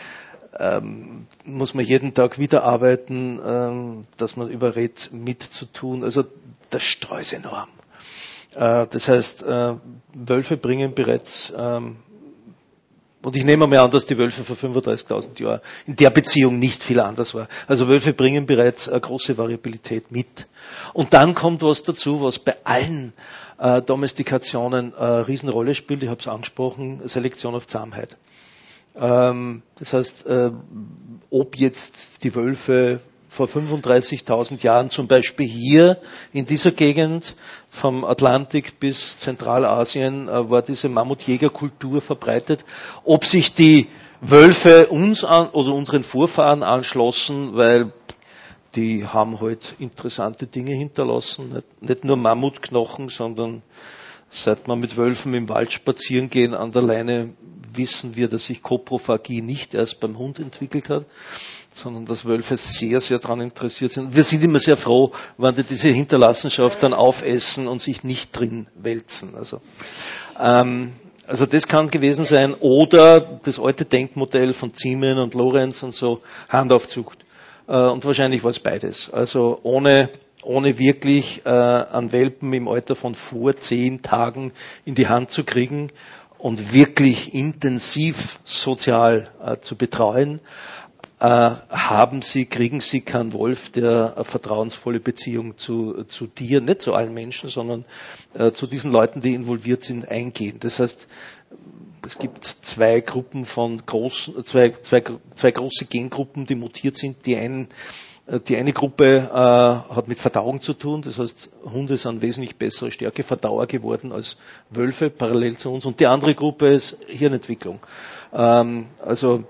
ähm, muss man jeden Tag wieder arbeiten, ähm, dass man überredet, mitzutun. Also das Streu ist enorm. Äh, das heißt, äh, Wölfe bringen bereits, ähm, und ich nehme mal an, dass die Wölfe vor fünfunddreißigtausend Jahren in der Beziehung nicht viel anders war. Also Wölfe bringen bereits eine große Variabilität mit. Und dann kommt was dazu, was bei allen äh, Domestikationen eine Riesenrolle spielt. Ich habe es angesprochen, Selektion auf Zahmheit. Ähm, das heißt, äh, ob jetzt die Wölfe vor fünfunddreißigtausend Jahren zum Beispiel hier in dieser Gegend vom Atlantik bis Zentralasien äh, war diese Mammutjägerkultur verbreitet, ob sich die Wölfe uns an, oder unseren Vorfahren anschlossen, weil die haben halt interessante Dinge hinterlassen, nicht, nicht nur Mammutknochen, sondern seit man mit Wölfen im Wald spazieren gehen an der Leine, wissen wir, dass sich Koprophagie nicht erst beim Hund entwickelt hat, sondern dass Wölfe sehr, sehr daran interessiert sind. Wir sind immer sehr froh, wenn die diese Hinterlassenschaft dann aufessen und sich nicht drin wälzen. Also, ähm, also das kann gewesen sein. Oder das alte Denkmodell von Ziemen und Lorenz und so, Handaufzucht. Äh, und wahrscheinlich war es beides. Also ohne ohne wirklich äh, einen Welpen im Alter von vor zehn Tagen in die Hand zu kriegen und wirklich intensiv sozial äh, zu betreuen, äh, haben sie, kriegen sie keinen Wolf, der eine vertrauensvolle Beziehung zu, zu dir, nicht zu allen Menschen, sondern äh, zu diesen Leuten, die involviert sind, eingehen. Das heißt, es gibt zwei Gruppen von großen, zwei, zwei, zwei große Gengruppen, die mutiert sind. Die einen Die eine Gruppe äh, hat mit Verdauung zu tun, das heißt, Hunde sind wesentlich bessere Stärkeverdauer geworden als Wölfe, parallel zu uns. Und die andere Gruppe ist Hirnentwicklung. Ähm, also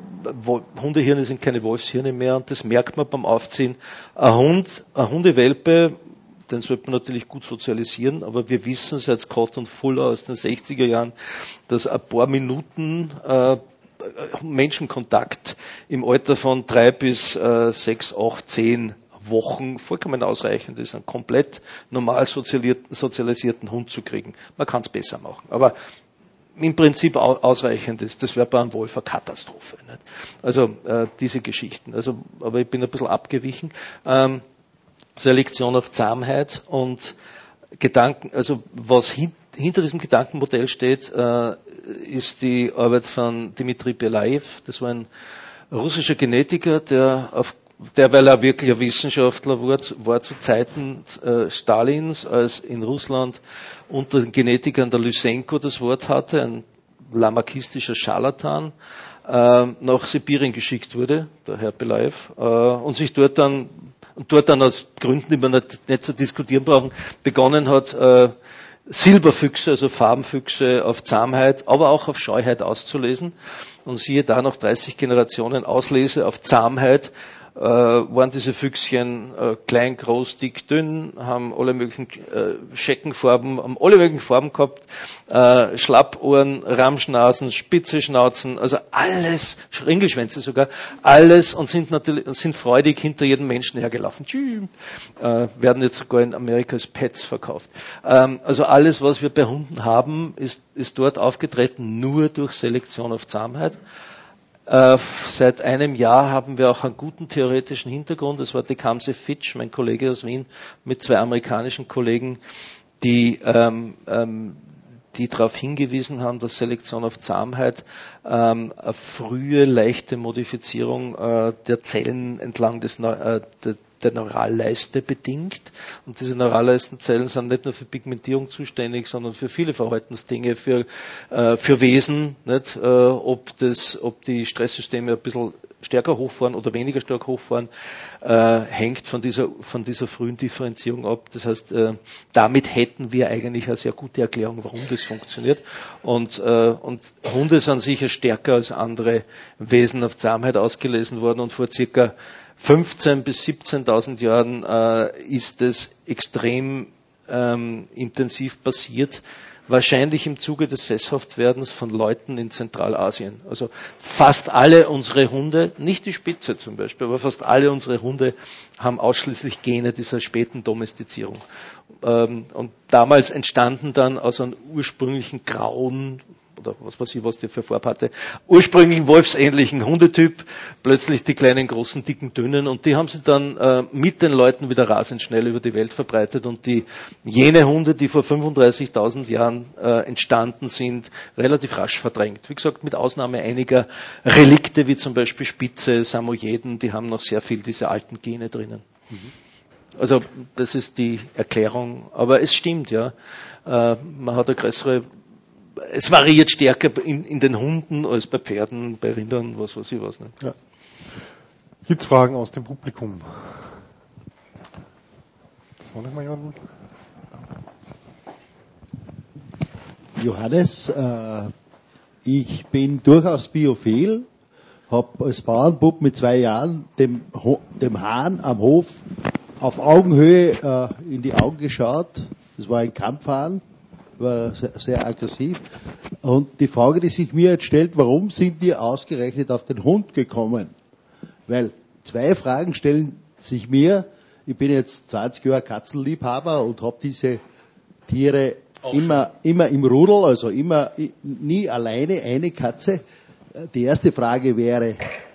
äh, Hundehirne sind keine Wolfshirne mehr und das merkt man beim Aufziehen. Ein Hund, ein Hundewelpe, den sollte man natürlich gut sozialisieren, aber wir wissen seit Scott und Fuller aus den sechziger Jahren, dass ein paar Minuten äh, Menschenkontakt im Alter von drei bis äh, sechs, acht, zehn Wochen vollkommen ausreichend ist, einen komplett normal sozialisierten Hund zu kriegen. Man kann es besser machen, aber im Prinzip ausreichend ist. Das wäre bei einem Wolf eine Katastrophe. Nicht? Also äh, diese Geschichten. Also, aber ich bin ein bisschen abgewichen. Ähm, Selektion auf Zahmheit und Gedanken, also was hin, hinter diesem Gedankenmodell steht, äh, ist die Arbeit von Dmitri Belaev. Das war ein russischer Genetiker, der, auf, der weil er wirklich ein Wissenschaftler war, war zu Zeiten äh, Stalins, als in Russland unter den Genetikern der Lysenko das Wort hatte, ein lamarckistischer Scharlatan, äh, nach Sibirien geschickt wurde, der Herr Belaev, äh, und sich dort dann und dort dann aus Gründen, die wir nicht, nicht zu diskutieren brauchen, begonnen hat, äh, Silberfüchse, also Farbenfüchse auf Zahmheit, aber auch auf Scheuheit auszulesen. Und siehe da, noch dreißig Generationen Auslese auf Zahmheit, äh, waren diese Füchschen äh, klein, groß, dick, dünn, haben alle möglichen äh, Scheckenfarben, haben alle möglichen Farben gehabt, äh, Schlappohren, Ramschnasen, spitze Schnauzen, also alles, Ringelschwänze sogar, alles und sind natürlich sind freudig hinter jedem Menschen hergelaufen. Tschüss, äh, werden jetzt sogar in Amerika als Pets verkauft. Ähm, also alles, was wir bei Hunden haben, ist, ist dort aufgetreten, nur durch Selektion auf Zahmheit. Äh, seit einem Jahr haben wir auch einen guten theoretischen Hintergrund. Das war Tecumseh Fitch, mein Kollege aus Wien, mit zwei amerikanischen Kollegen, die, ähm, ähm, die darauf hingewiesen haben, dass Selektion auf Zahmheit ähm, eine frühe, leichte Modifizierung äh, der Zellen entlang des, äh, der, der Neuralleiste bedingt. Und diese Neuralleistenzellen sind nicht nur für Pigmentierung zuständig, sondern für viele Verhaltensdinge, für, äh, für Wesen, nicht? Äh, ob, das, ob die Stresssysteme ein bisschen stärker hochfahren oder weniger stark hochfahren, äh, hängt von dieser, von dieser frühen Differenzierung ab. Das heißt, äh, damit hätten wir eigentlich eine sehr gute Erklärung, warum das funktioniert. Und, äh, und Hunde sind sicher stärker als andere Wesen auf Zahmheit ausgelesen worden und vor circa fünfzehntausend bis siebzehntausend Jahren äh, ist es extrem ähm, intensiv passiert, wahrscheinlich im Zuge des Sesshaftwerdens von Leuten in Zentralasien. Also fast alle unsere Hunde, nicht die Spitze zum Beispiel, aber fast alle unsere Hunde haben ausschließlich Gene dieser späten Domestizierung. Ähm, und damals entstanden dann aus einem ursprünglichen grauen, oder was weiß ich, was der für Farbe hatte, ursprünglichen wolfsähnlichen Hundetyp, plötzlich die kleinen, großen, dicken, dünnen, und die haben sie dann äh, mit den Leuten wieder rasend schnell über die Welt verbreitet, und die jene Hunde, die vor fünfunddreißigtausend Jahren äh, entstanden sind, relativ rasch verdrängt. Wie gesagt, mit Ausnahme einiger Relikte, wie zum Beispiel Spitze, Samoyeden, die haben noch sehr viel diese alten Gene drinnen. Mhm. Also das ist die Erklärung, aber es stimmt, ja. Äh, man hat eine größere Es variiert stärker in, in den Hunden als bei Pferden, bei Rindern, was weiß ich was. Ja. Gibt es Fragen aus dem Publikum? Noch mal jemanden? Johannes, äh, ich bin durchaus biophil, habe als Bauernbub mit zwei Jahren dem, dem Hahn am Hof auf Augenhöhe äh, in die Augen geschaut. Das war ein Kampfhahn. War sehr, sehr aggressiv. Und die Frage, die sich mir jetzt stellt, warum sind wir ausgerechnet auf den Hund gekommen? Weil zwei Fragen stellen sich mir. Ich bin jetzt zwanzig Jahre Katzenliebhaber und habe diese Tiere immer, immer im Rudel, also immer nie alleine eine Katze. Die erste Frage wäre,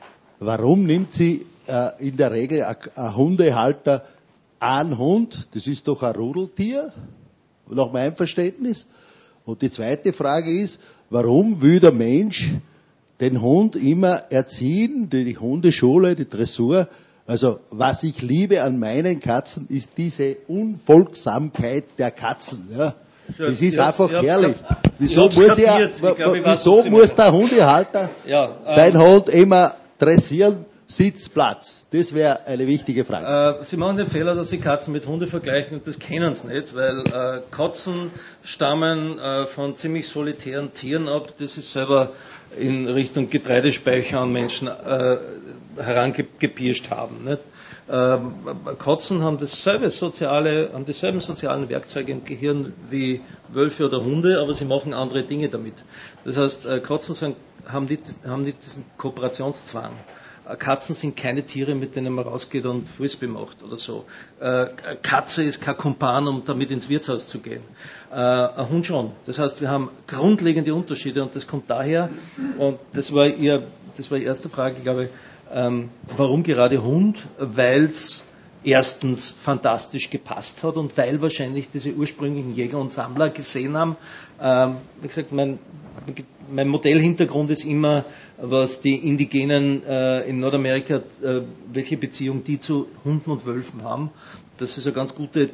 warum nimmt sie äh, in der Regel ein Hundehalter einen Hund? Das ist doch ein Rudeltier. Nach meinem Verständnis. Und die zweite Frage ist, warum will der Mensch den Hund immer erziehen, die Hundeschule, die Dressur? Also was ich liebe an meinen Katzen ist diese Unfolgsamkeit der Katzen. Ja. Das ist ja, einfach herrlich. Wieso muss, er, ich glaub, ich wieso muss der Hundehalter ja, ähm, sein Hund immer dressieren? Sitz, Platz. Das wäre eine wichtige Frage. Äh, Sie machen den Fehler, dass Sie Katzen mit Hunde vergleichen, und das kennen Sie nicht, weil äh, Katzen stammen äh, von ziemlich solitären Tieren ab, die sich selber in Richtung Getreidespeicher an Menschen äh, herangepirscht haben. Nicht? Ähm, Katzen haben dasselbe soziale, haben dieselben sozialen Werkzeuge im Gehirn wie Wölfe oder Hunde, aber sie machen andere Dinge damit. Das heißt, äh, Katzen sind, haben, nicht, haben nicht diesen Kooperationszwang. Katzen sind keine Tiere, mit denen man rausgeht und Frisbee macht oder so. Äh, Katze ist kein Kumpan, um damit ins Wirtshaus zu gehen. Äh, ein Hund schon. Das heißt, wir haben grundlegende Unterschiede, und das kommt daher, und das war ihr, das war die erste Frage, glaube ich, ähm, warum gerade Hund? Weil es erstens fantastisch gepasst hat und weil wahrscheinlich diese ursprünglichen Jäger und Sammler gesehen haben, ähm, wie gesagt, mein Mein Modellhintergrund ist immer, was die Indigenen äh, in Nordamerika, äh, welche Beziehung die zu Hunden und Wölfen haben. Das ist eine ganz gute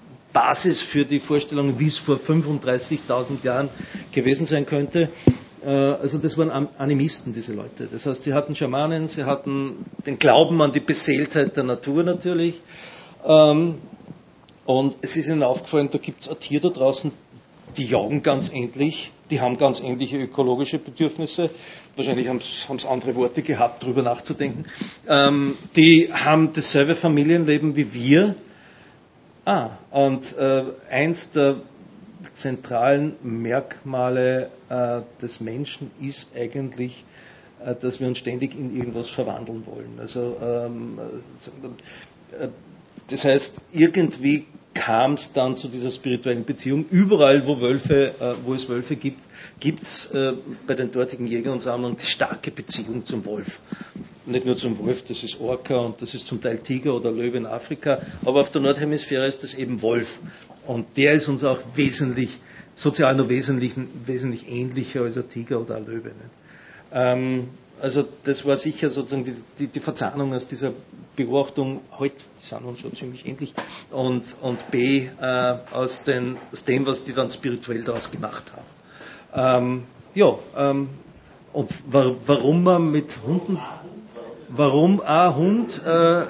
Basis für die Vorstellung, wie es vor fünfunddreißigtausend Jahren gewesen sein könnte. Äh, also das waren Animisten, diese Leute. Das heißt, sie hatten Schamanen, sie hatten den Glauben an die Beseeltheit der Natur natürlich. Ähm, und es ist ihnen aufgefallen, da gibt es ein Tier da draußen, die jagen ganz ähnlich, die haben ganz ähnliche ökologische Bedürfnisse. Wahrscheinlich haben es andere Worte gehabt, darüber nachzudenken. Ähm, die haben dasselbe Familienleben wie wir. Ah, und äh, eins der zentralen Merkmale äh, des Menschen ist eigentlich, äh, dass wir uns ständig in irgendwas verwandeln wollen. Also ähm, äh, das heißt, irgendwie kam es dann zu dieser spirituellen Beziehung. Überall, wo Wölfe, äh, wo es Wölfe gibt, gibt es äh, bei den dortigen Jägern und Sammlern die starke Beziehung zum Wolf. Nicht nur zum Wolf, das ist Orca und das ist zum Teil Tiger oder Löwe in Afrika, aber auf der Nordhemisphäre ist das eben Wolf. Und der ist uns auch wesentlich, sozial noch wesentlich, wesentlich ähnlicher als ein Tiger oder ein Löwe. Nicht? Ähm, also das war sicher sozusagen die, die, die Verzahnung aus dieser Beobachtung, heute sind uns schon ziemlich ähnlich, und, und B, äh, aus, den, aus dem, was die dann spirituell daraus gemacht haben. Ähm, ja, ähm, und wa- warum man mit Hunden, warum ein Hund, äh,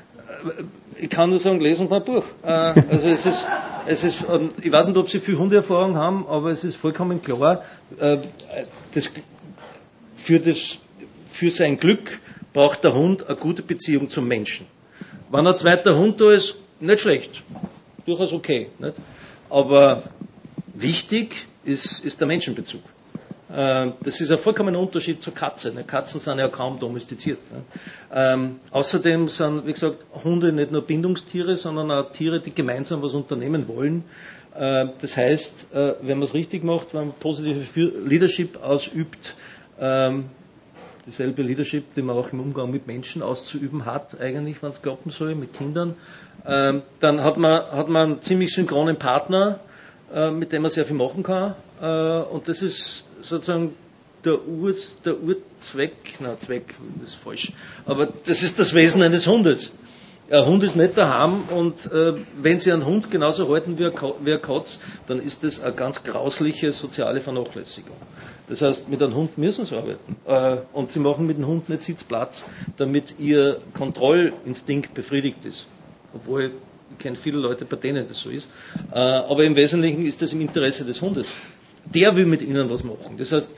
ich kann nur sagen, lesen wir ein Buch. Äh, also es ist, es ist, ich weiß nicht, ob Sie viel Hundeerfahrung haben, aber es ist vollkommen klar, äh, das, für, das, für sein Glück braucht der Hund eine gute Beziehung zum Menschen. Wenn ein zweiter Hund da ist, nicht schlecht, durchaus okay. Nicht? Aber wichtig ist, ist der Menschenbezug. Äh, das ist ein vollkommener Unterschied zur Katze. Ne? Katzen sind ja kaum domestiziert. Ne? Ähm, außerdem sind, wie gesagt, Hunde nicht nur Bindungstiere, sondern auch Tiere, die gemeinsam was unternehmen wollen. Äh, das heißt, äh, wenn man es richtig macht, wenn man positive Leadership ausübt, ähm, dieselbe Leadership, die man auch im Umgang mit Menschen auszuüben hat, eigentlich, wenn es klappen soll, mit Kindern, ähm, dann hat man, hat man einen ziemlich synchronen Partner, äh, mit dem man sehr viel machen kann. Äh, und das ist sozusagen der, Ur, der Urzweck, na Zweck ist falsch, aber das ist das Wesen eines Hundes. Ein Hund ist nicht daheim und äh, wenn Sie einen Hund genauso halten wie ein, wie ein Katz, dann ist das eine ganz grausliche soziale Vernachlässigung. Das heißt, mit einem Hund müssen Sie arbeiten. Äh, und Sie machen mit dem Hund nicht Sitzplatz, damit Ihr Kontrollinstinkt befriedigt ist. Obwohl, ich kenne viele Leute, bei denen das so ist. Äh, aber im Wesentlichen ist das im Interesse des Hundes. Der will mit Ihnen was machen. Das heißt,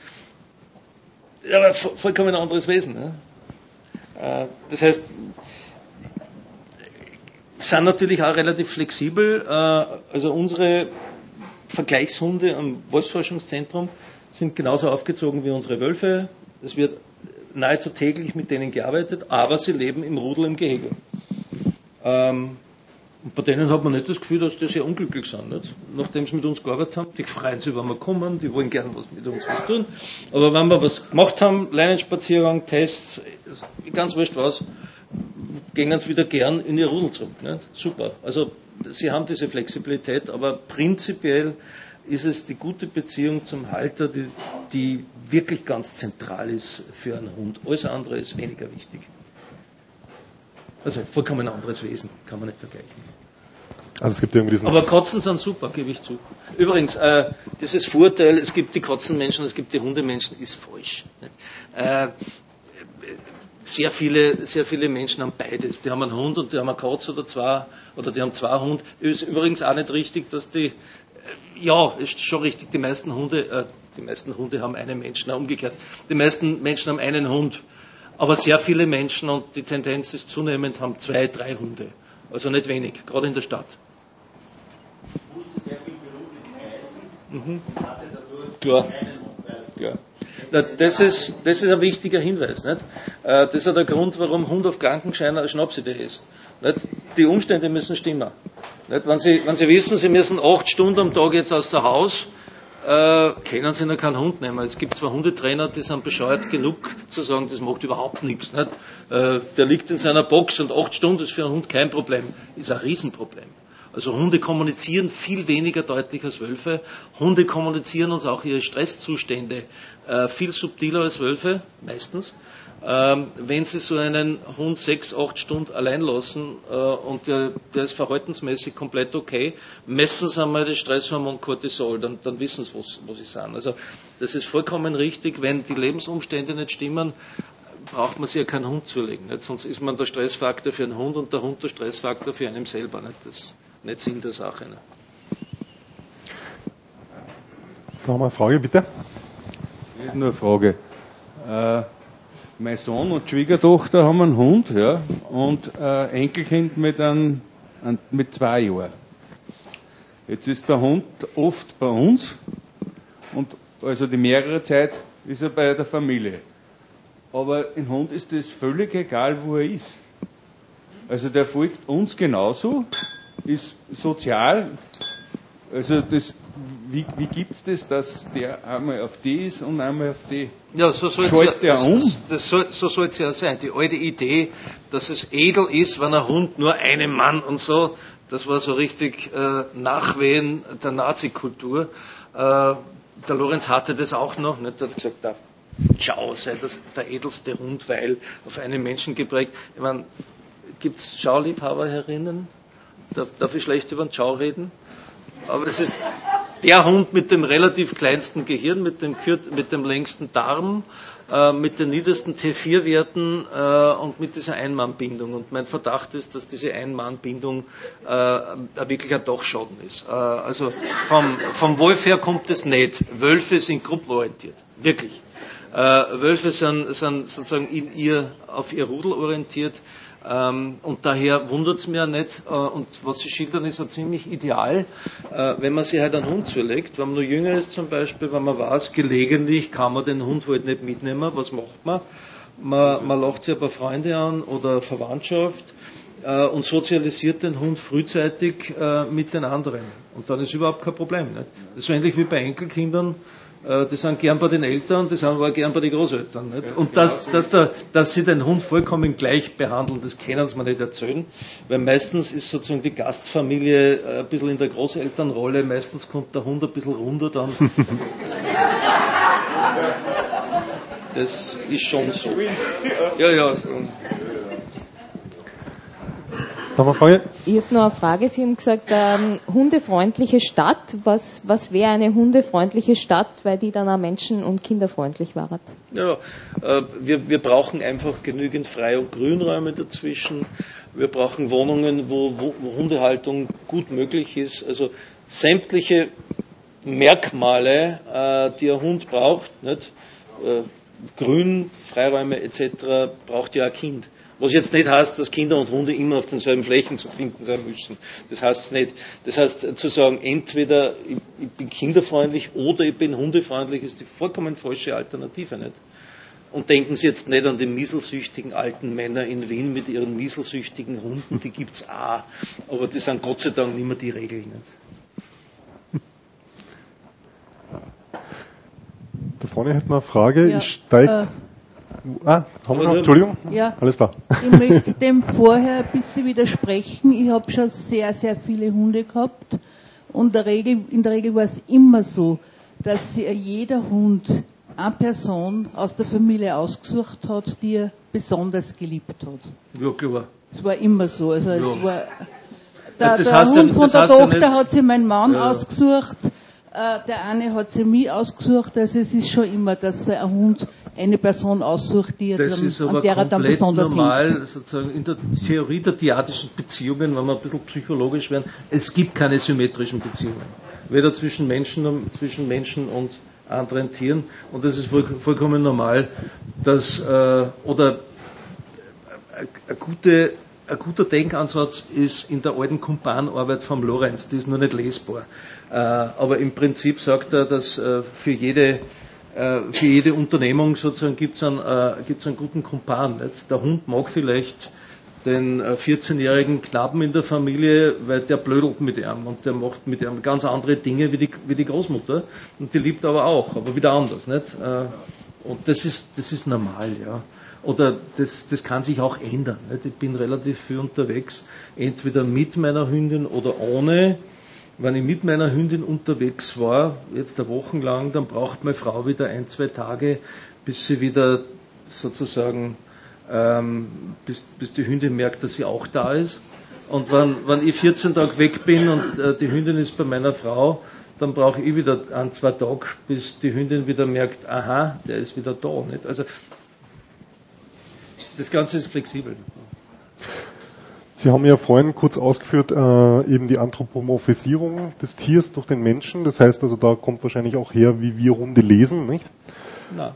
aber vollkommen ein anderes Wesen. Ne? Äh, das heißt, sind natürlich auch relativ flexibel. Also unsere Vergleichshunde am Wolfsforschungszentrum sind genauso aufgezogen wie unsere Wölfe. Es wird nahezu täglich mit denen gearbeitet, aber sie leben im Rudel, im Gehege. Und bei denen hat man nicht das Gefühl, dass die sehr unglücklich sind. Nicht? Nachdem sie mit uns gearbeitet haben, die freuen sich, wenn wir kommen, die wollen gerne was mit uns was tun. Aber wenn wir was gemacht haben, Leinenspaziergang, Tests, ganz wurscht was, gehen sie wieder gern in ihr Rudel zurück. Nicht? Super. Also sie haben diese Flexibilität, aber prinzipiell ist es die gute Beziehung zum Halter, die, die wirklich ganz zentral ist für einen Hund. Alles andere ist weniger wichtig. Also vollkommen anderes Wesen, kann man nicht vergleichen. Also es gibt irgendwie diesen Aber Katzen sind super, gebe ich zu. Übrigens, äh, dieses Vorurteil, es gibt die Katzenmenschen, es gibt die Hundemenschen, ist falsch. Äh, Sehr viele, sehr viele Menschen haben beides. Die haben einen Hund und die haben eine Katze oder zwei, oder die haben zwei Hunde. Ist übrigens auch nicht richtig, dass die, ja, ist schon richtig, die meisten Hunde, äh, die meisten Hunde haben einen Menschen, na, umgekehrt. Die meisten Menschen haben einen Hund. Aber sehr viele Menschen, und die Tendenz ist zunehmend, haben zwei, drei Hunde. Also nicht wenig, gerade in der Stadt. Ich musste sehr viel beruflich reisen Mhm. und hatte dadurch Klar. keinen Hund. weil Klar. Na, das, ist, das ist ein wichtiger Hinweis. Nicht? Das ist ja der Grund, warum Hund auf Krankenschein eine Schnapsidee ist. Nicht? Die Umstände müssen stimmen. Nicht? Wenn, Sie, wenn Sie wissen, Sie müssen acht Stunden am Tag jetzt außer Haus, äh, können Sie noch keinen Hund nehmen. Es gibt zwar Hundetrainer, die sind bescheuert genug zu sagen, das macht überhaupt nichts. Nicht? Äh, der liegt in seiner Box und acht Stunden ist für einen Hund kein Problem. Ist ein Riesenproblem. Also Hunde kommunizieren viel weniger deutlich als Wölfe. Hunde kommunizieren uns auch ihre Stresszustände äh, viel subtiler als Wölfe, meistens. Ähm, wenn Sie so einen Hund sechs, acht Stunden allein lassen äh, und der, der ist verhaltensmäßig komplett okay, messen Sie einmal das Stresshormon Cortisol, dann, dann wissen Sie, wo Sie sind. Also das ist vollkommen richtig. Wenn die Lebensumstände nicht stimmen, braucht man sich ja keinen Hund zulegen. Nicht? Sonst ist man der Stressfaktor für einen Hund und der Hund der Stressfaktor für einen selber. Nicht? Das ist nicht Sinn der Sache. Nicht? Da haben wir eine Frage, bitte. Nur eine Frage. Äh, mein Sohn und Schwiegertochter haben einen Hund, ja, und äh, Enkelkind mit, ein, ein, mit zwei Jahren. Jetzt ist der Hund oft bei uns und also die mehrere Zeit ist er bei der Familie. Aber dem Hund ist das völlig egal, wo er ist. Also der folgt uns genauso, ist sozial. Also das, wie, wie gibt es das, dass der einmal auf die ist und einmal auf die? Ja, so soll es ja, um? das soll, so soll's ja sein. Die alte Idee, dass es edel ist, wenn ein Hund nur einem Mann und so, das war so richtig äh, Nachwehen der Nazi-Kultur. Äh, der Lorenz hatte das auch noch, nicht? Er hat gesagt, der Chow sei das der edelste Hund, weil auf einen Menschen geprägt. Ich meine, gibt es Chow-Liebhaber herinnen? Darf, darf ich schlecht über den Chow reden? Aber es ist der Hund mit dem relativ kleinsten Gehirn, mit dem, mit dem längsten Darm, äh, mit den niedersten T vier Werten äh, und mit dieser Ein-Mann-Bindung. Und mein Verdacht ist, dass diese Ein-Mann-Bindung äh, wirklich ein Dachschaden ist. Äh, also vom, vom Wolf her kommt es nicht. Wölfe sind gruppenorientiert. Wirklich. Äh, Wölfe sind, sind sozusagen in ihr, auf ihr Rudel orientiert. Ähm, und daher wundert es mir ja nicht, äh, und was Sie schildern, ist ja ziemlich ideal, äh, wenn man sich halt einen Hund zulegt, wenn man noch jünger ist zum Beispiel, wenn man weiß, gelegentlich kann man den Hund halt nicht mitnehmen, was macht man? Man, man lacht sich ein paar Freunde an oder Verwandtschaft äh, und sozialisiert den Hund frühzeitig äh, mit den anderen. Und dann ist überhaupt kein Problem. Nicht? Das ist so ähnlich wie bei Enkelkindern. Die sind gern bei den Eltern, die sind aber gern bei den Großeltern. Nicht? Und dass, dass, der, dass sie den Hund vollkommen gleich behandeln, das können sie mir nicht erzählen. Weil meistens ist sozusagen die Gastfamilie ein bisschen in der Großelternrolle, meistens kommt der Hund ein bisschen runter dann. Das ist schon so. Ja, ja. Da haben wir eine Frage. Ich habe noch eine Frage. Sie haben gesagt, ähm, hundefreundliche Stadt. Was, was wäre eine hundefreundliche Stadt, weil die dann auch menschen- und kinderfreundlich war? Ja, äh, wir, wir brauchen einfach genügend Frei- und Grünräume dazwischen. Wir brauchen Wohnungen, wo, wo, wo Hundehaltung gut möglich ist. Also sämtliche Merkmale, äh, die ein Hund braucht, nicht? Äh, Grün, Freiräume et cetera braucht ja ein Kind. Was jetzt nicht heißt, dass Kinder und Hunde immer auf denselben Flächen zu finden sein müssen. Das heißt es nicht. Das heißt, zu sagen, entweder ich, ich bin kinderfreundlich oder ich bin hundefreundlich, ist die vollkommen falsche Alternative, nicht? Und denken Sie jetzt nicht an die mieselsüchtigen alten Männer in Wien mit ihren mieselsüchtigen Hunden, die gibt's auch. Aber die sind Gott sei Dank nicht mehr die Regel, nicht? Da vorne hätten wir eine Frage. Ja, ich steige. Äh, Ah, haben wir noch? Entschuldigung? Ja, alles klar. Ich möchte dem vorher ein bisschen widersprechen. Ich habe schon sehr, sehr viele Hunde gehabt und der Regel, in der Regel war es immer so, dass jeder Hund eine Person aus der Familie ausgesucht hat, die er besonders geliebt hat. Ja, klar. Es war immer so. Also ja. es war, der, das der heißt Hund ja, von der Tochter ja hat sich mein Mann ja. ausgesucht, äh, der eine hat sich mich ausgesucht. Also es ist schon immer, dass ein Hund eine Person aussucht, die er das dann, ist aber an der er dann besonders normal, hängt. Sozusagen in der Theorie der dyadischen Beziehungen, wenn wir ein bisschen psychologisch werden, es gibt keine symmetrischen Beziehungen. Weder zwischen Menschen und, zwischen Menschen und anderen Tieren. Und das ist voll, vollkommen normal, dass, äh, oder eine gute, ein guter Denkansatz ist in der alten Kumpanarbeit vom Lorenz, die ist nur nicht lesbar. Äh, aber im Prinzip sagt er, dass äh, für jede Für jede Unternehmung sozusagen gibt es einen, äh, gibt's einen guten Kumpan. Nicht? Der Hund mag vielleicht den äh, vierzehnjährigen Knaben in der Familie, weil der blödelt mit ihm und der macht mit ihm ganz andere Dinge wie die, wie die Großmutter und die liebt aber auch, aber wieder anders. Nicht? Äh, und das ist, das ist normal, ja. Oder das, das kann sich auch ändern. Nicht? Ich bin relativ viel unterwegs, entweder mit meiner Hündin oder ohne. Wenn ich mit meiner Hündin unterwegs war, jetzt eine Woche lang, dann braucht meine Frau wieder ein, zwei Tage, bis sie wieder sozusagen, ähm, bis, bis die Hündin merkt, dass sie auch da ist. Und wenn, wenn ich vierzehn Tage weg bin und äh, die Hündin ist bei meiner Frau, dann brauche ich wieder ein, zwei Tage, bis die Hündin wieder merkt, aha, der ist wieder da. Nicht? Also das Ganze ist flexibel. Sie haben ja vorhin kurz ausgeführt, äh, eben die Anthropomorphisierung des Tiers durch den Menschen. Das heißt also, da kommt wahrscheinlich auch her, wie wir Hunde lesen, nicht? Na.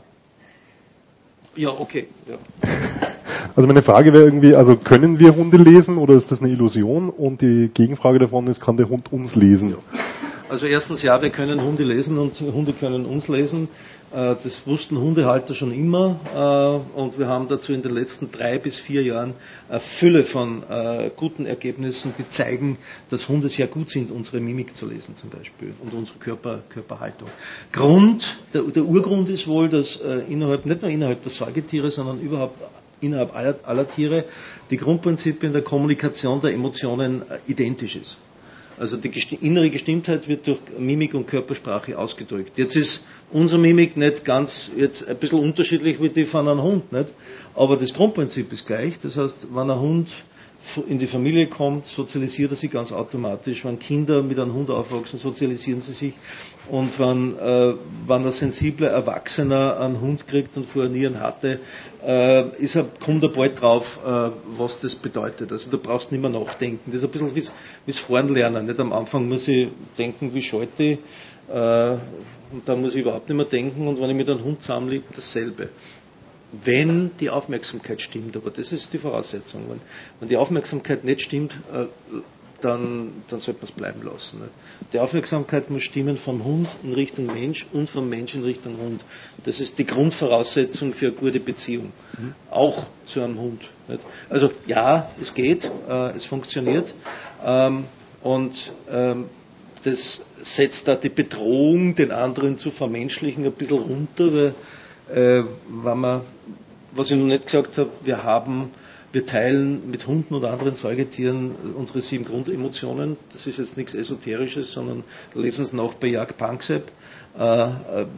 Ja, okay. Ja. Also meine Frage wäre irgendwie, also können wir Hunde lesen oder ist das eine Illusion? Und die Gegenfrage davon ist, kann der Hund uns lesen? Ja. Also erstens, ja, wir können Hunde lesen und Hunde können uns lesen. Das wussten Hundehalter schon immer und wir haben dazu in den letzten drei bis vier Jahren eine Fülle von guten Ergebnissen, die zeigen, dass Hunde sehr gut sind, unsere Mimik zu lesen zum Beispiel und unsere Körper, Körperhaltung. Grund, der, der Urgrund ist wohl, dass innerhalb, nicht nur innerhalb der Säugetiere, sondern überhaupt innerhalb aller, aller Tiere die Grundprinzipien der Kommunikation der Emotionen identisch ist. Also die gesti- innere Gestimmtheit wird durch Mimik und Körpersprache ausgedrückt. Jetzt ist unsere Mimik nicht ganz, jetzt ein bisschen unterschiedlich wie die von einem Hund, nicht? Aber das Grundprinzip ist gleich. Das heißt, wenn ein Hund in die Familie kommt, sozialisiert er sich ganz automatisch. Wenn Kinder mit einem Hund aufwachsen, sozialisieren sie sich. Und wenn, äh, wenn ein sensibler Erwachsener einen Hund kriegt und vorher nie einen hatte, äh, ist er, kommt er bald drauf, äh, was das bedeutet. Also da brauchst du nicht mehr nachdenken. Das ist ein bisschen wie das Vornlernen. Nicht? Am Anfang muss ich denken, wie schalte ich, äh, und dann muss ich überhaupt nicht mehr denken. Und wenn ich mit einem Hund zusammenlebe, dasselbe. Wenn die Aufmerksamkeit stimmt, aber das ist die Voraussetzung. Wenn, wenn die Aufmerksamkeit nicht stimmt, äh, dann, dann sollte man es bleiben lassen. Nicht? Die Aufmerksamkeit muss stimmen vom Hund in Richtung Mensch und vom Mensch in Richtung Hund. Das ist die Grundvoraussetzung für eine gute Beziehung. Mhm. Auch zu einem Hund. Nicht? Also ja, es geht, äh, es funktioniert. Ähm, und ähm, das setzt da die Bedrohung, den anderen zu vermenschlichen, ein bisschen runter, weil Äh, wenn man, was ich noch nicht gesagt habe, wir haben, wir teilen mit Hunden oder anderen Säugetieren unsere sieben Grundemotionen. Das ist jetzt nichts Esoterisches, sondern lesen Sie nach bei Jörg Panksepp. Äh,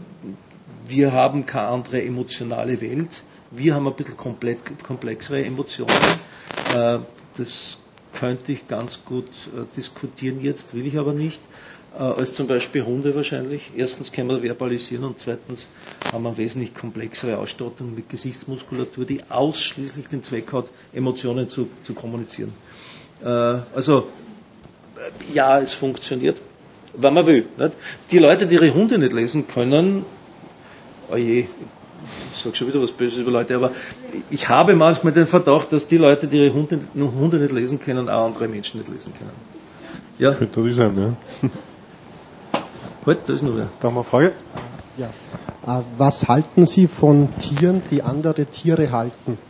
wir haben keine andere emotionale Welt. Wir haben ein bisschen komplett, komplexere Emotionen. Äh, das könnte ich ganz gut äh, diskutieren jetzt, will ich aber nicht. Als zum Beispiel Hunde wahrscheinlich. Erstens können wir verbalisieren und zweitens haben wir eine wesentlich komplexere Ausstattung mit Gesichtsmuskulatur, die ausschließlich den Zweck hat, Emotionen zu, zu kommunizieren. Äh, also, ja, es funktioniert, wenn man will. Nicht? Die Leute, die ihre Hunde nicht lesen können, oh je, ich sage schon wieder was Böses über Leute, aber ich habe manchmal den Verdacht, dass die Leute, die ihre Hunde, Hunde nicht lesen können, auch andere Menschen nicht lesen können. Ja? Könnte natürlich sein, ja. Halt, da ist noch wer. Da haben wir eine Frage. Ja. Was halten Sie von Tieren, die andere Tiere halten?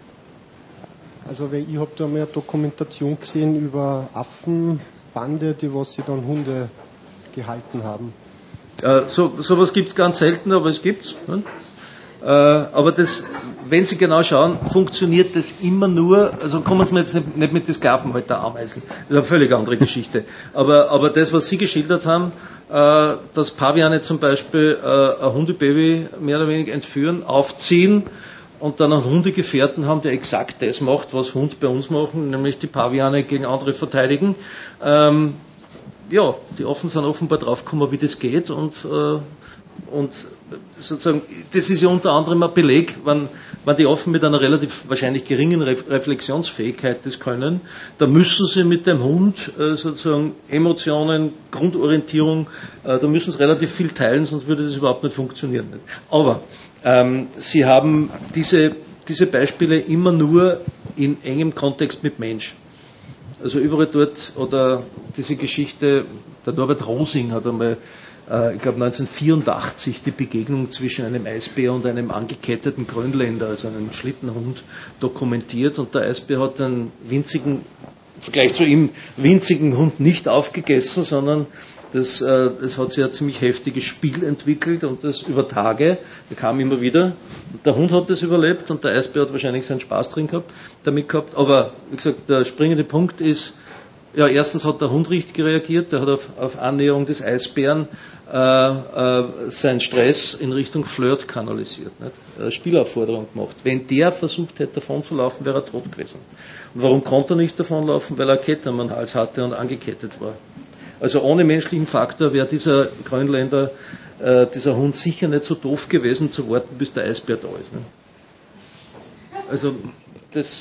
Also weil ich habe da mal eine Dokumentation gesehen über Affenbande, die was sie dann Hunde gehalten haben. Äh, so sowas gibt es ganz selten, aber es gibt's. Ne? Äh, aber das, wenn Sie genau schauen, funktioniert das immer nur, also kommen Sie mir jetzt nicht, nicht mit den Sklavenhalter-Ameisen, das ist eine völlig andere Geschichte. Aber, aber das, was Sie geschildert haben, äh, dass Paviane zum Beispiel äh, ein Hundebaby mehr oder weniger entführen, aufziehen und dann einen Hundegefährten haben, der exakt das macht, was Hunde bei uns machen, nämlich die Paviane gegen andere verteidigen. Ähm, ja, die Affen sind offenbar draufgekommen, wie das geht und äh, Und sozusagen, das ist ja unter anderem ein Beleg, wenn, wenn die Affen mit einer relativ wahrscheinlich geringen Re- Reflexionsfähigkeit das können, dann müssen sie mit dem Hund äh, sozusagen Emotionen, Grundorientierung, äh, da müssen sie relativ viel teilen, sonst würde das überhaupt nicht funktionieren. Aber ähm, sie haben diese, diese Beispiele immer nur in engem Kontext mit Mensch. Also überall dort, oder diese Geschichte, der Norbert Rosing hat einmal ich glaube neunzehnhundertvierundachtzig die Begegnung zwischen einem Eisbär und einem angeketteten Grönländer, also einem Schlittenhund, dokumentiert. Und der Eisbär hat einen winzigen, im Vergleich zu ihm, winzigen Hund nicht aufgegessen, sondern das, äh, das hat sich ein ziemlich heftiges Spiel entwickelt und das über Tage. Der kam immer wieder. Und der Hund hat das überlebt und der Eisbär hat wahrscheinlich seinen Spaß drin gehabt, damit gehabt. Aber wie gesagt, der springende Punkt ist, ja, erstens hat der Hund richtig reagiert, der hat auf, auf Annäherung des Eisbären äh, äh, seinen Stress in Richtung Flirt kanalisiert, nicht? Eine Spielaufforderung gemacht. Wenn der versucht hätte, davon zu laufen, wäre er tot gewesen. Und warum konnte er nicht davonlaufen? Weil er eine Kette um den Hals hatte und angekettet war. Also ohne menschlichen Faktor wäre dieser Grönländer, äh, dieser Hund sicher nicht so doof gewesen, zu warten, bis der Eisbär da ist. Nicht? Also das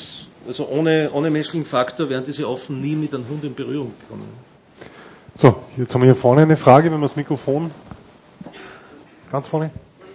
Also ohne, ohne menschlichen Faktor wären diese Affen nie mit einem Hund in Berührung gekommen. So, jetzt haben wir hier vorne eine Frage, wenn wir das Mikrofon ganz vorne.